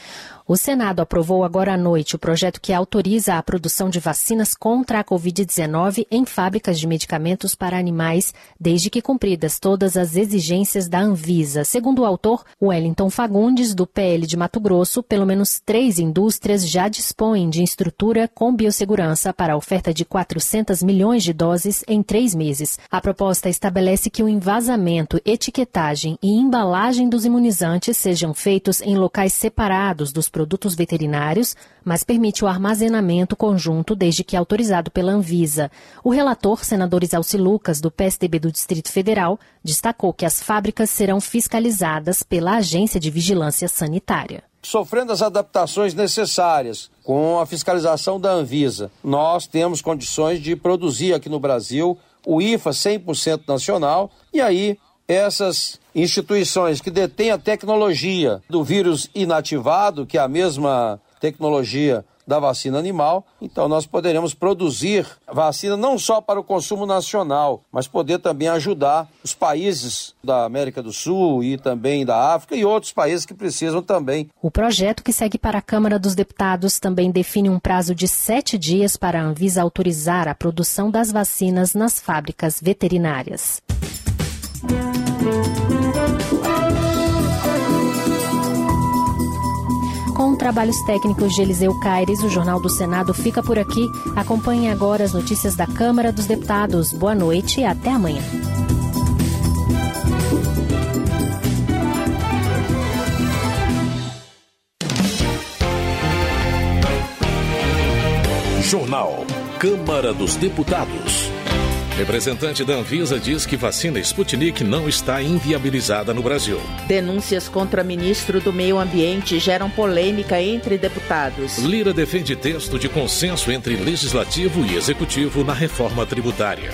Speaker 26: O Senado aprovou agora à noite o projeto que autoriza a produção de vacinas contra a Covid-19 em fábricas de medicamentos para animais, desde que cumpridas todas as exigências da Anvisa. Segundo o autor, Wellington Fagundes, do PL de Mato Grosso, pelo menos 3 indústrias já dispõem de estrutura com biossegurança para a oferta de 400 milhões de doses em 3 meses. A proposta estabelece que o envasamento, etiquetagem e embalagem dos imunizantes sejam feitos em locais separados dos produtos veterinários, mas permite o armazenamento conjunto desde que autorizado pela Anvisa. O relator, senador Isalci Lucas, do PSDB do Distrito Federal, destacou que as fábricas serão fiscalizadas pela Agência de Vigilância Sanitária.
Speaker 5: Sofrendo as adaptações necessárias com a fiscalização da Anvisa, nós temos condições de produzir aqui no Brasil o IFA 100% nacional, e aí essas instituições que detêm a tecnologia do vírus inativado, que é a mesma tecnologia da vacina animal, então nós poderemos produzir vacina não só para o consumo nacional, mas poder também ajudar os países da América do Sul e também da África e outros países que precisam também.
Speaker 26: O projeto, que segue para a Câmara dos Deputados, também define um prazo de 7 dias para a Anvisa autorizar a produção das vacinas nas fábricas veterinárias. Com trabalhos técnicos de Eliseu Caires, o Jornal do Senado fica por aqui. Acompanhe agora as notícias da Câmara dos Deputados. Boa noite e até amanhã.
Speaker 16: Jornal Câmara dos Deputados. Representante da Anvisa diz que vacina Sputnik não está inviabilizada no Brasil.
Speaker 17: Denúncias contra ministro do Meio Ambiente geram polêmica entre deputados.
Speaker 16: Lira defende texto de consenso entre Legislativo e Executivo na reforma tributária.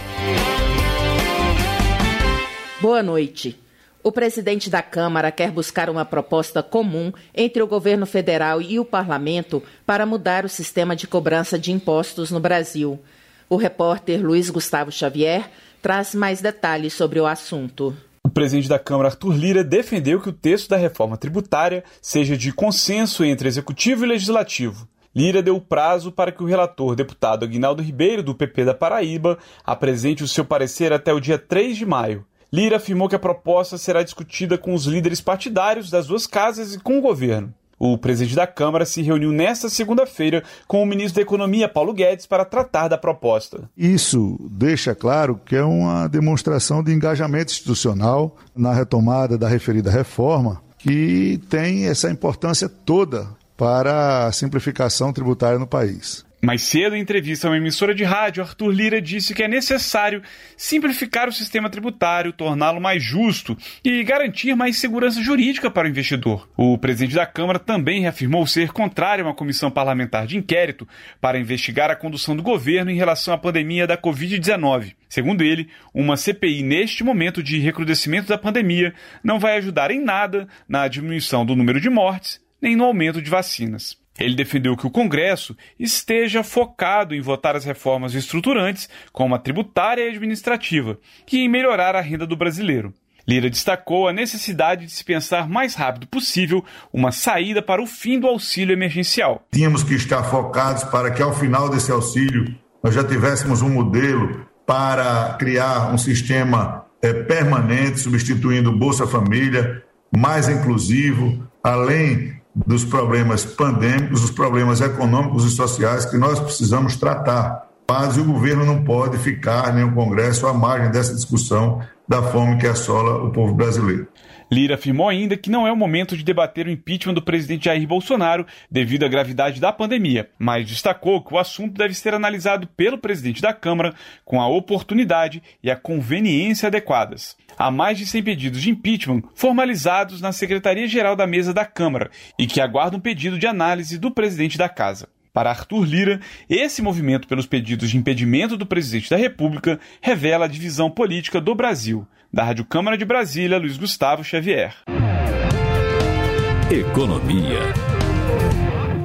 Speaker 17: Boa noite. O presidente da Câmara quer buscar uma proposta comum entre o governo federal e o parlamento para mudar o sistema de cobrança de impostos no Brasil. O repórter Luiz Gustavo Xavier traz mais detalhes sobre o assunto.
Speaker 18: O presidente da Câmara, Arthur Lira, defendeu que o texto da reforma tributária seja de consenso entre Executivo e Legislativo. Lira deu prazo para que o relator, deputado Aguinaldo Ribeiro, do PP da Paraíba, apresente o seu parecer até o dia 3 de maio. Lira afirmou que a proposta será discutida com os líderes partidários das duas casas e com o governo. O presidente da Câmara se reuniu nesta segunda-feira com o ministro da Economia, Paulo Guedes, para tratar da proposta.
Speaker 19: Isso deixa claro que é uma demonstração de engajamento institucional na retomada da referida reforma, que tem essa importância toda para a simplificação tributária no país.
Speaker 18: Mais cedo, em entrevista a uma emissora de rádio, Arthur Lira disse que é necessário simplificar o sistema tributário, torná-lo mais justo e garantir mais segurança jurídica para o investidor. O presidente da Câmara também reafirmou ser contrário a uma comissão parlamentar de inquérito para investigar a condução do governo em relação à pandemia da Covid-19. Segundo ele, uma CPI neste momento de recrudescimento da pandemia não vai ajudar em nada na diminuição do número de mortes nem no aumento de vacinas. Ele defendeu que o Congresso esteja focado em votar as reformas estruturantes, como a tributária e administrativa, que em melhorar a renda do brasileiro. Lira destacou a necessidade de se pensar mais rápido possível uma saída para o fim do auxílio emergencial.
Speaker 19: Tínhamos que estar focados para que ao final desse auxílio nós já tivéssemos um modelo para criar um sistema permanente, substituindo o Bolsa Família, mais inclusivo, além dos problemas pandêmicos, dos problemas econômicos e sociais que nós precisamos tratar. Mas o governo não pode ficar, nem o Congresso, à margem dessa discussão da fome que assola o povo brasileiro.
Speaker 18: Lira afirmou ainda que não é o momento de debater o impeachment do presidente Jair Bolsonaro devido à gravidade da pandemia, mas destacou que o assunto deve ser analisado pelo presidente da Câmara com a oportunidade e a conveniência adequadas. Há mais de 100 pedidos de impeachment formalizados na Secretaria-Geral da Mesa da Câmara e que aguardam pedido de análise do presidente da Casa. Para Arthur Lira, esse movimento pelos pedidos de impedimento do presidente da República revela a divisão política do Brasil. Da Rádio Câmara de Brasília, Luiz Gustavo Xavier.
Speaker 16: Economia.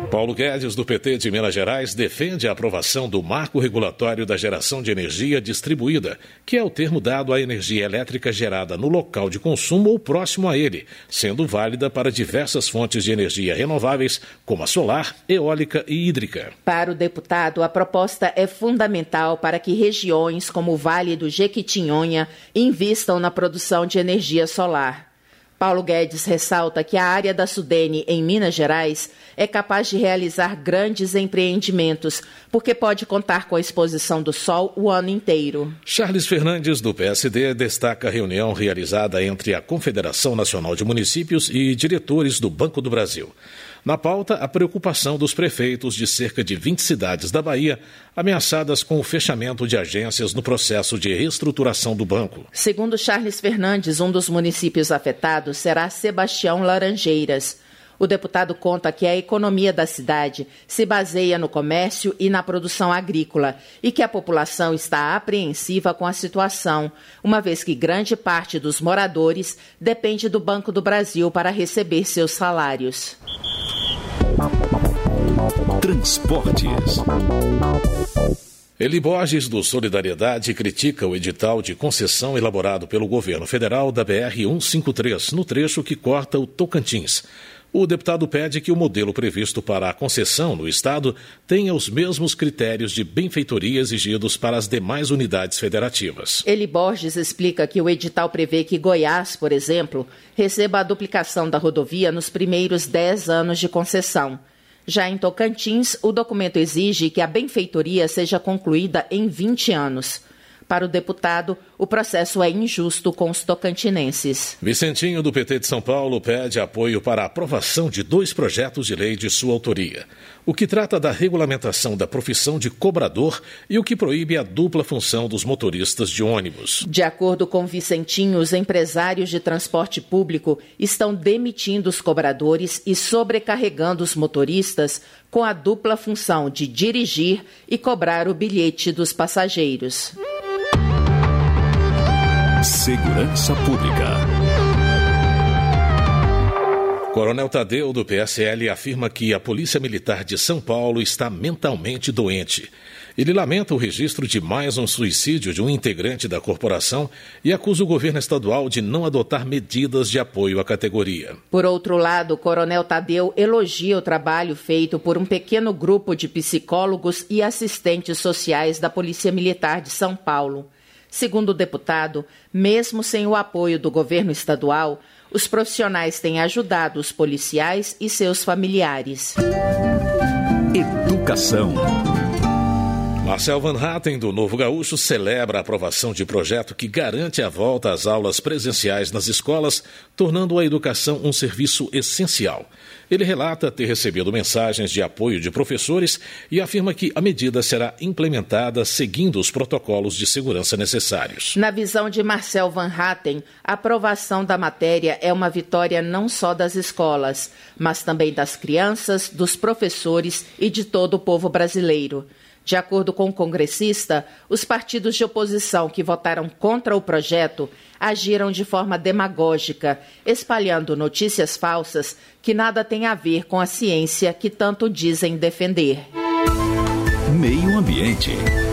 Speaker 16: Paulo Guedes, do PT de Minas Gerais, defende a aprovação do Marco Regulatório da Geração de Energia Distribuída, que é o termo dado à energia elétrica gerada no local de consumo ou próximo a ele, sendo válida para diversas fontes de energia renováveis, como a solar, eólica e hídrica.
Speaker 17: Para o deputado, a proposta é fundamental para que regiões como o Vale do Jequitinhonha invistam na produção de energia solar. Paulo Guedes ressalta que a área da Sudene, em Minas Gerais, é capaz de realizar grandes empreendimentos, porque pode contar com a exposição do sol o ano inteiro.
Speaker 16: Charles Fernandes, do PSD, destaca a reunião realizada entre a Confederação Nacional de Municípios e diretores do Banco do Brasil. Na pauta, a preocupação dos prefeitos de cerca de 20 cidades da Bahia, ameaçadas com o fechamento de agências no processo de reestruturação do banco.
Speaker 17: Segundo Charles Fernandes, um dos municípios afetados será Sebastião Laranjeiras. O deputado conta que a economia da cidade se baseia no comércio e na produção agrícola e que a população está apreensiva com a situação, uma vez que grande parte dos moradores depende do Banco do Brasil para receber seus salários.
Speaker 16: Transportes. Eli Borges, do Solidariedade, critica o edital de concessão elaborado pelo governo federal da BR-153, no trecho que corta o Tocantins. O deputado pede que o modelo previsto para a concessão no Estado tenha os mesmos critérios de benfeitoria exigidos para as demais unidades federativas.
Speaker 17: Eli Borges explica que o edital prevê que Goiás, por exemplo, receba a duplicação da rodovia nos primeiros 10 anos de concessão. Já em Tocantins, o documento exige que a benfeitoria seja concluída em 20 anos. Para o deputado, o processo é injusto com os tocantinenses.
Speaker 16: Vicentinho, do PT de São Paulo, pede apoio para a aprovação de 2 projetos de lei de sua autoria. O que trata da regulamentação da profissão de cobrador e o que proíbe a dupla função dos motoristas de ônibus.
Speaker 17: De acordo com Vicentinho, os empresários de transporte público estão demitindo os cobradores e sobrecarregando os motoristas com a dupla função de dirigir e cobrar o bilhete dos passageiros.
Speaker 16: Segurança Pública. Coronel Tadeu, do PSL, afirma que a Polícia Militar de São Paulo está mentalmente doente. Ele lamenta o registro de mais um suicídio de um integrante da corporação e acusa o governo estadual de não adotar medidas de apoio à categoria.
Speaker 17: Por outro lado, o Coronel Tadeu elogia o trabalho feito por um pequeno grupo de psicólogos e assistentes sociais da Polícia Militar de São Paulo. Segundo o deputado, mesmo sem o apoio do governo estadual, os profissionais têm ajudado os policiais e seus familiares.
Speaker 16: Educação. Marcel Van Hatten, do Novo Gaúcho, celebra a aprovação de projeto que garante a volta às aulas presenciais nas escolas, tornando a educação um serviço essencial. Ele relata ter recebido mensagens de apoio de professores e afirma que a medida será implementada seguindo os protocolos de segurança necessários.
Speaker 17: Na visão de Marcel Van Hatten, a aprovação da matéria é uma vitória não só das escolas, mas também das crianças, dos professores e de todo o povo brasileiro. De acordo com o congressista, os partidos de oposição que votaram contra o projeto agiram de forma demagógica, espalhando notícias falsas que nada têm a ver com a ciência que tanto dizem defender.
Speaker 16: Meio Ambiente.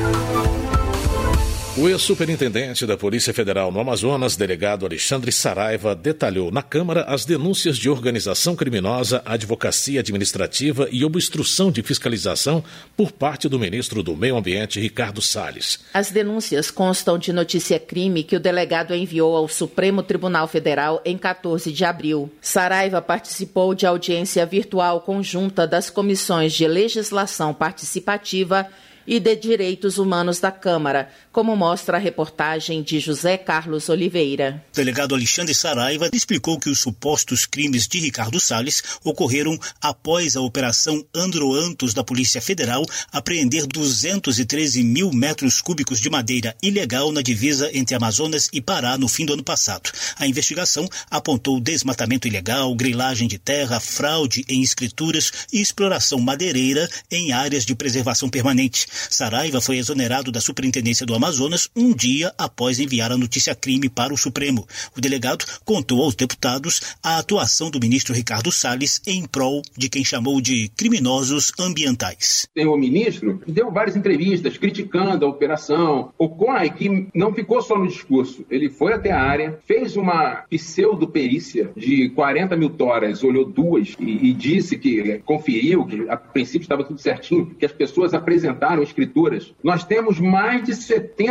Speaker 16: O ex-superintendente da Polícia Federal no Amazonas, delegado Alexandre Saraiva, detalhou na Câmara as denúncias de organização criminosa, advocacia administrativa e obstrução de fiscalização por parte do ministro do Meio Ambiente, Ricardo Salles.
Speaker 17: As denúncias constam de notícia-crime que o delegado enviou ao Supremo Tribunal Federal em 14 de abril. Saraiva participou de audiência virtual conjunta das comissões de Legislação Participativa e de Direitos Humanos da Câmara, como mostra a reportagem de José Carlos Oliveira.
Speaker 2: O delegado Alexandre Saraiva explicou que os supostos crimes de Ricardo Salles ocorreram após a Operação Androantos da Polícia Federal apreender 213 mil metros cúbicos de madeira ilegal na divisa entre Amazonas e Pará no fim do ano passado. A investigação apontou desmatamento ilegal, grilagem de terra, fraude em escrituras e exploração madeireira em áreas de preservação permanente. Saraiva foi exonerado da Superintendência do Amazonas um dia após enviar a notícia-crime para o Supremo. O delegado contou aos deputados a atuação do ministro Ricardo Salles em prol de quem chamou de criminosos ambientais.
Speaker 3: O ministro deu várias entrevistas criticando a operação. O COI, que não ficou só no discurso, ele foi até a área, fez uma pseudo-perícia de 40 mil toras, olhou duas e disse que conferiu, que a princípio estava tudo certinho, que as pessoas apresentaram escrituras. Nós temos mais de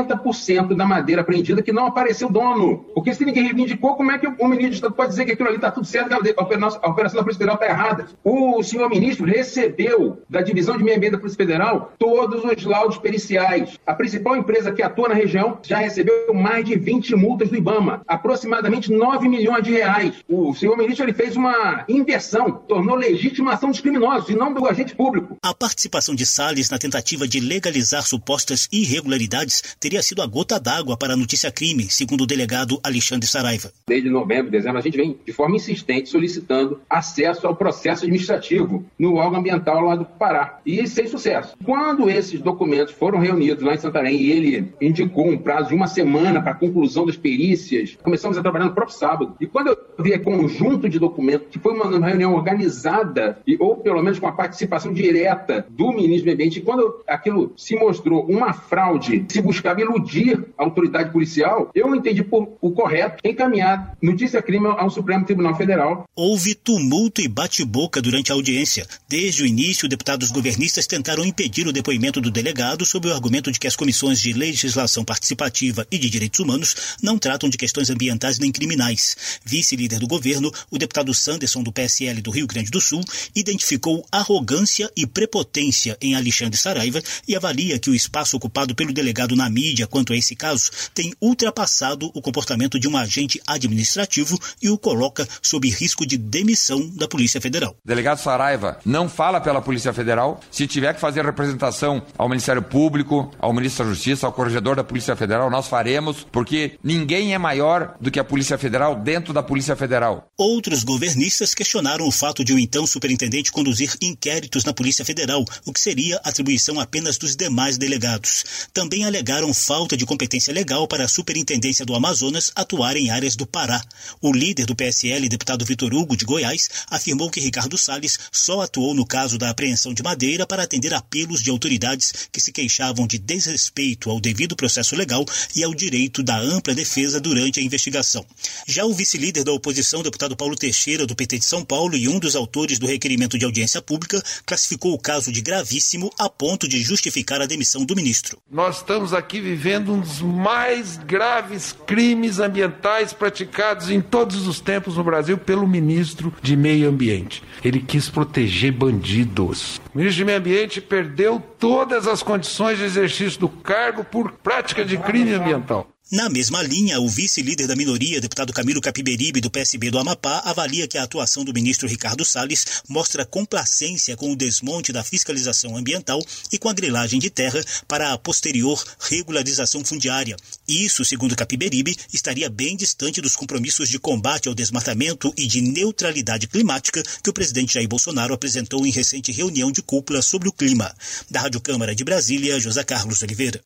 Speaker 3: 70% da madeira apreendida que não apareceu dono. Porque se ninguém reivindicou, como é que o ministro pode dizer que aquilo ali está tudo certo, que a operação da Polícia Federal está errada? O senhor ministro recebeu da Divisão de Meio Ambiente da Polícia Federal todos os laudos periciais. A principal empresa que atua na região já recebeu mais de 20 multas do IBAMA, aproximadamente 9 milhões de reais. O senhor ministro ele fez uma inversão, tornou legitimação dos criminosos e não do agente público.
Speaker 2: A participação de Salles na tentativa de legalizar supostas irregularidades teria sido a gota d'água para a notícia-crime, segundo o delegado Alexandre Saraiva.
Speaker 3: Desde novembro, dezembro, a gente vem de forma insistente solicitando acesso ao processo administrativo no órgão ambiental lá do Pará, e sem sucesso. Quando esses documentos foram reunidos lá em Santarém e ele indicou um prazo de uma semana para a conclusão das perícias, começamos a trabalhar no próprio sábado. E quando eu vi conjunto de documentos, que foi uma reunião organizada, ou pelo menos com a participação direta do ministro do Meio Ambiente, e quando aquilo se mostrou uma fraude, se buscava iludir a autoridade policial, eu entendi por o correto encaminhar notícia-crime ao Supremo Tribunal Federal.
Speaker 2: Houve tumulto e bate-boca durante a audiência. Desde o início, deputados governistas tentaram impedir o depoimento do delegado sob o argumento de que as comissões de legislação participativa e de direitos humanos não tratam de questões ambientais nem criminais. Vice-líder do governo, o deputado Sanderson, do PSL do Rio Grande do Sul, identificou arrogância e prepotência em Alexandre Saraiva e avalia que o espaço ocupado pelo delegado na mídia quanto a esse caso tem ultrapassado o comportamento de um agente administrativo e o coloca sob risco de demissão da Polícia Federal.
Speaker 6: O delegado Saraiva não fala pela Polícia Federal. Se tiver que fazer representação ao Ministério Público, ao Ministro da Justiça, ao Corregedor da Polícia Federal, nós faremos, porque ninguém é maior do que a Polícia Federal dentro da Polícia Federal.
Speaker 2: Outros governistas questionaram o fato de o então superintendente conduzir inquéritos na Polícia Federal, o que seria atribuição apenas dos demais delegados. Também alegaram falta de competência legal para a Superintendência do Amazonas atuar em áreas do Pará. O líder do PSL, deputado Vitor Hugo, de Goiás, afirmou que Ricardo Salles só atuou no caso da apreensão de madeira para atender apelos de autoridades que se queixavam de desrespeito ao devido processo legal e ao direito da ampla defesa durante a investigação. Já o vice-líder da oposição, deputado Paulo Teixeira, do PT de São Paulo, e um dos autores do requerimento de audiência pública, classificou o caso de gravíssimo a ponto de justificar a demissão do ministro.
Speaker 10: Nós estamos aqui vivendo um dos mais graves crimes ambientais praticados em todos os tempos no Brasil pelo ministro de Meio Ambiente. Ele quis proteger bandidos. O ministro de Meio Ambiente perdeu todas as condições de exercício do cargo por prática de crime ambiental.
Speaker 2: Na mesma linha, o vice-líder da minoria, deputado Camilo Capiberibe, do PSB do Amapá, avalia que a atuação do ministro Ricardo Salles mostra complacência com o desmonte da fiscalização ambiental e com a grilagem de terra para a posterior regularização fundiária. Isso, segundo Capiberibe, estaria bem distante dos compromissos de combate ao desmatamento e de neutralidade climática que o presidente Jair Bolsonaro apresentou em recente reunião de cúpula sobre o clima. Da Rádio Câmara de Brasília, José Carlos Oliveira.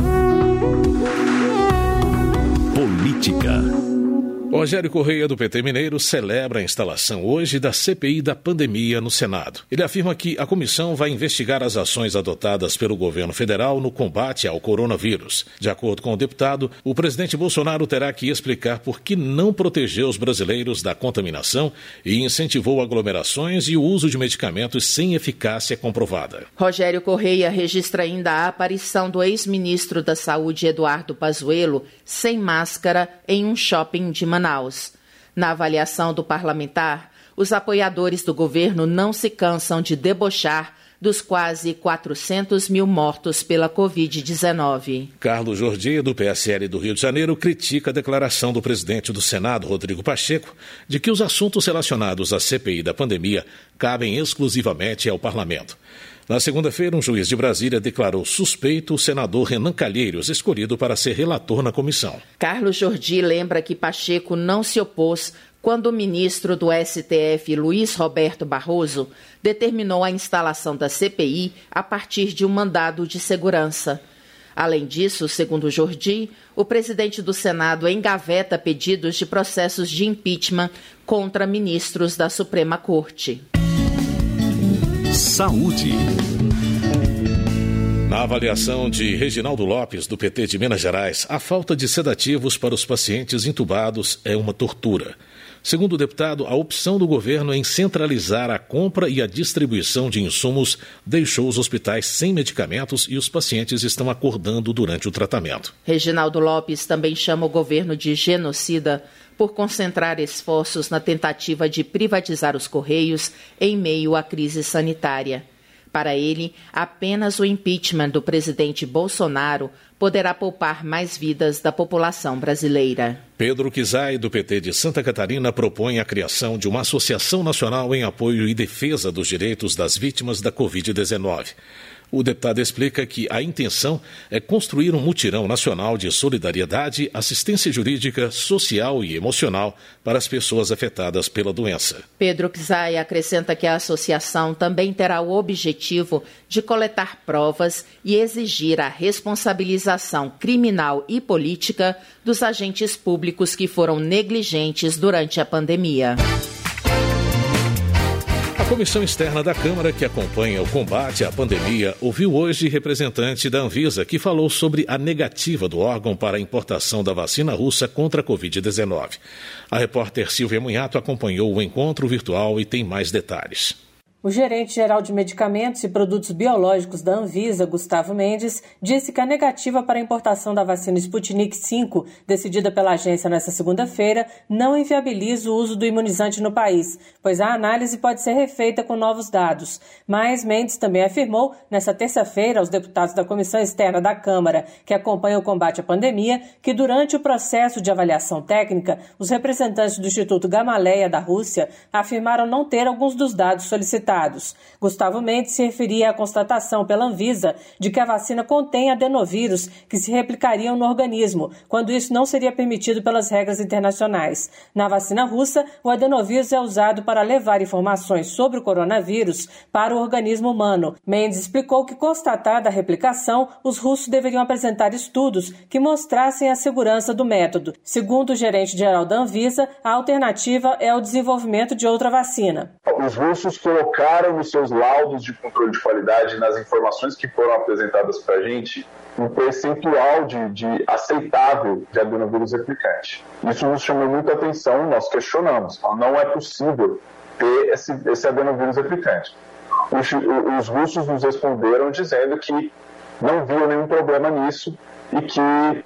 Speaker 16: Política. Rogério Correia, do PT Mineiro, celebra a instalação hoje da CPI da pandemia no Senado. Ele afirma que a comissão vai investigar as ações adotadas pelo governo federal no combate ao coronavírus. De acordo com o deputado, o presidente Bolsonaro terá que explicar por que não protegeu os brasileiros da contaminação e incentivou aglomerações e o uso de medicamentos sem eficácia comprovada.
Speaker 17: Rogério Correia registra ainda a aparição do ex-ministro da Saúde, Eduardo Pazuello, sem máscara em um shopping de Manaus. Na avaliação do parlamentar, os apoiadores do governo não se cansam de debochar dos quase 400 mil mortos pela Covid-19.
Speaker 16: Carlos Jordi, do PSL do Rio de Janeiro, critica a declaração do presidente do Senado, Rodrigo Pacheco, de que os assuntos relacionados à CPI da pandemia cabem exclusivamente ao parlamento. Na segunda-feira, um juiz de Brasília declarou suspeito o senador Renan Calheiros, escolhido para ser relator na comissão.
Speaker 17: Carlos Jordi lembra que Pacheco não se opôs quando o ministro do STF, Luiz Roberto Barroso, determinou a instalação da CPI a partir de um mandado de segurança. Além disso, segundo Jordi, o presidente do Senado engaveta pedidos de processos de impeachment contra ministros da Suprema Corte.
Speaker 16: Saúde. Na avaliação de Reginaldo Lopes, do PT de Minas Gerais, a falta de sedativos para os pacientes intubados é uma tortura. Segundo o deputado, a opção do governo em centralizar a compra e a distribuição de insumos deixou os hospitais sem medicamentos e os pacientes estão acordando durante o tratamento.
Speaker 17: Reginaldo Lopes também chama o governo de genocida por concentrar esforços na tentativa de privatizar os Correios em meio à crise sanitária. Para ele, apenas o impeachment do presidente Bolsonaro poderá poupar mais vidas da população brasileira.
Speaker 16: Pedro Kizai, do PT de Santa Catarina, propõe a criação de uma associação nacional em apoio e defesa dos direitos das vítimas da Covid-19. O deputado explica que a intenção é construir um mutirão nacional de solidariedade, assistência jurídica, social e emocional para as pessoas afetadas pela doença.
Speaker 17: Pedro Kizai acrescenta que a associação também terá o objetivo de coletar provas e exigir a responsabilização criminal e política dos agentes públicos que foram negligentes durante a pandemia.
Speaker 16: A Comissão Externa da Câmara, que acompanha o combate à pandemia, ouviu hoje representante da Anvisa que falou sobre a negativa do órgão para a importação da vacina russa contra a Covid-19. A repórter Silvia Munhato acompanhou o encontro virtual e tem mais detalhes.
Speaker 20: O gerente-geral de medicamentos e produtos biológicos da Anvisa, Gustavo Mendes, disse que a negativa para a importação da vacina Sputnik V, decidida pela agência nesta segunda-feira, não inviabiliza o uso do imunizante no país, pois a análise pode ser refeita com novos dados. Mas Mendes também afirmou, nesta terça-feira, aos deputados da Comissão Externa da Câmara, que acompanha o combate à pandemia, que durante o processo de avaliação técnica, os representantes do Instituto Gamaleya da Rússia afirmaram não ter alguns dos dados solicitados. Gustavo Mendes se referia à constatação pela Anvisa de que a vacina contém adenovírus que se replicariam no organismo, quando isso não seria permitido pelas regras internacionais. Na vacina russa, o adenovírus é usado para levar informações sobre o coronavírus para o organismo humano. Mendes explicou que, constatada a replicação, os russos deveriam apresentar estudos que mostrassem a segurança do método. Segundo o gerente-geral da Anvisa, a alternativa é o desenvolvimento de outra vacina.
Speaker 21: Os russos colocaram nos seus laudos de controle de qualidade, nas informações que foram apresentadas para a gente, um percentual de aceitável de adenovírus replicante. Isso nos chamou muita atenção, nós questionamos. Não é possível ter esse adenovírus replicante. Os russos nos responderam dizendo que não viam nenhum problema nisso e que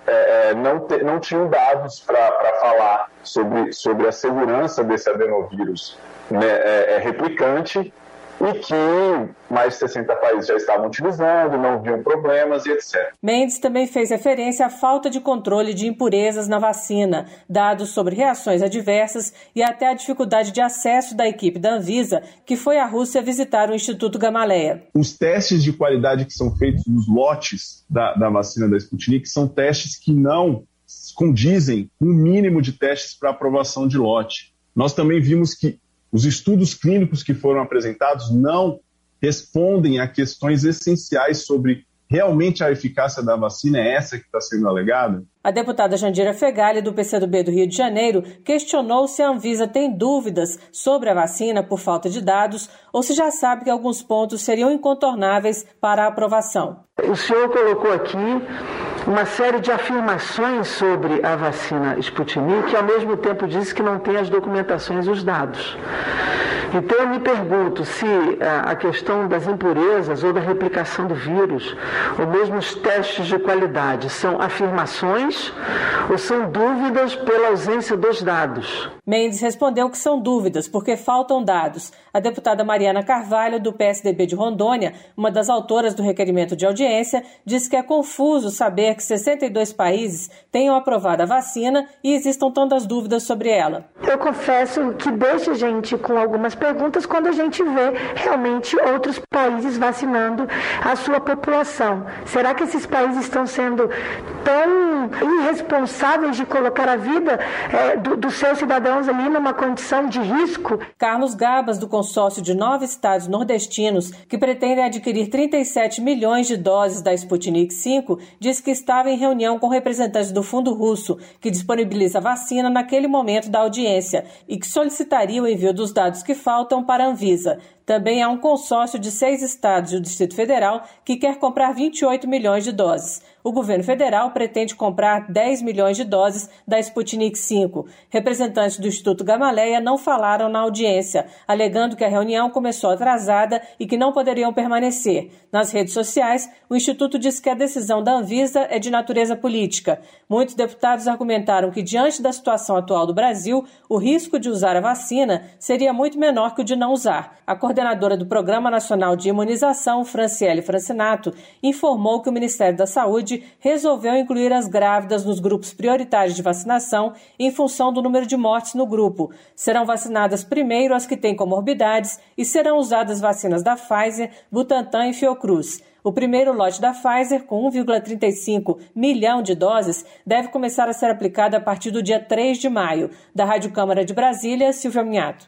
Speaker 21: não tinham dados para falar sobre a segurança desse adenovírus replicante e que mais de 60 países já estavam utilizando, não viam problemas e etc.
Speaker 20: Mendes também fez referência à falta de controle de impurezas na vacina, dados sobre reações adversas e até a dificuldade de acesso da equipe da Anvisa, que foi à Rússia visitar o Instituto Gamaleya.
Speaker 22: Os testes de qualidade que são feitos nos lotes da vacina da Sputnik são testes que não condizem com o mínimo de testes para aprovação de lote. Nós também vimos que os estudos clínicos que foram apresentados não respondem a questões essenciais sobre realmente a eficácia da vacina é essa que está sendo alegada?
Speaker 20: A deputada Jandira Fegali, do PCdoB do Rio de Janeiro, questionou se a Anvisa tem dúvidas sobre a vacina por falta de dados ou se já sabe que alguns pontos seriam incontornáveis para a aprovação.
Speaker 23: O senhor colocou aqui uma série de afirmações sobre a vacina Sputnik e, ao mesmo tempo, disse que não tem as documentações e os dados. Então, eu me pergunto se a questão das impurezas ou da replicação do vírus, ou mesmo os testes de qualidade, são afirmações ou são dúvidas pela ausência dos dados?
Speaker 20: Mendes respondeu que são dúvidas, porque faltam dados. A deputada Mariana Carvalho, do PSDB de Rondônia, uma das autoras do requerimento de audiência, disse que é confuso saber que 62 países tenham aprovado a vacina e existam tantas dúvidas sobre ela.
Speaker 23: Eu confesso que deixa a gente com algumas perguntas quando a gente vê realmente outros países vacinando a sua população. Será que esses países estão sendo tão são irresponsáveis de colocar a vida dos seus cidadãos ali numa condição de risco.
Speaker 20: Carlos Gabas, do consórcio de 9 estados nordestinos que pretendem adquirir 37 milhões de doses da Sputnik V, disse que estava em reunião com representantes do Fundo Russo, que disponibiliza a vacina naquele momento da audiência e que solicitaria o envio dos dados que faltam para a Anvisa. Também há um consórcio de 6 estados e o Distrito Federal que quer comprar 28 milhões de doses. O governo federal pretende comprar 10 milhões de doses da Sputnik V. Representantes do Instituto Gamaleia não falaram na audiência, alegando que a reunião começou atrasada e que não poderiam permanecer. Nas redes sociais, o Instituto diz que a decisão da Anvisa é de natureza política. Muitos deputados argumentaram que, diante da situação atual do Brasil, o risco de usar a vacina seria muito menor que o de não usar. A coordenadora do Programa Nacional de Imunização, Franciele Francinato, informou que o Ministério da Saúde resolveu incluir as grávidas nos grupos prioritários de vacinação em função do número de mortes no grupo. Serão vacinadas primeiro as que têm comorbidades e serão usadas vacinas da Pfizer, Butantan e Fiocruz. O primeiro lote da Pfizer, com 1,35 milhão de doses, deve começar a ser aplicado a partir do dia 3 de maio. Da Rádio Câmara de Brasília, Silvia Minhato.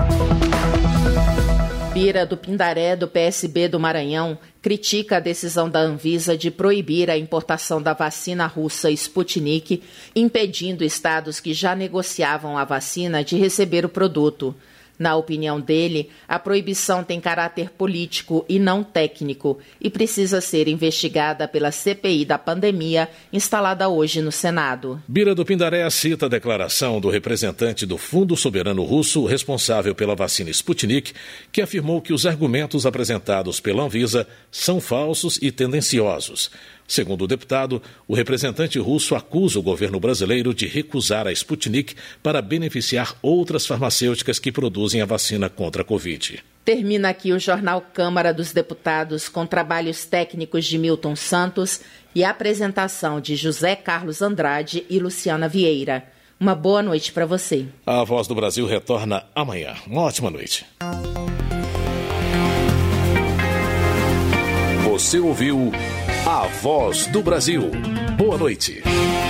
Speaker 17: Bira do Pindaré, do PSB do Maranhão, critica a decisão da Anvisa de proibir a importação da vacina russa Sputnik, impedindo estados que já negociavam a vacina de receber o produto. Na opinião dele, a proibição tem caráter político e não técnico e precisa ser investigada pela CPI da pandemia, instalada hoje no Senado.
Speaker 16: Bira do Pindaré cita a declaração do representante do Fundo Soberano Russo, responsável pela vacina Sputnik, que afirmou que os argumentos apresentados pela Anvisa são falsos e tendenciosos. Segundo o deputado, o representante russo acusa o governo brasileiro de recusar a Sputnik para beneficiar outras farmacêuticas que produzem a vacina contra a Covid.
Speaker 17: Termina aqui o Jornal Câmara dos Deputados com trabalhos técnicos de Milton Santos e a apresentação de José Carlos Andrade e Luciana Vieira. Uma boa noite para você.
Speaker 16: A Voz do Brasil retorna amanhã. Uma ótima noite. Você ouviu A Voz do Brasil. Boa noite.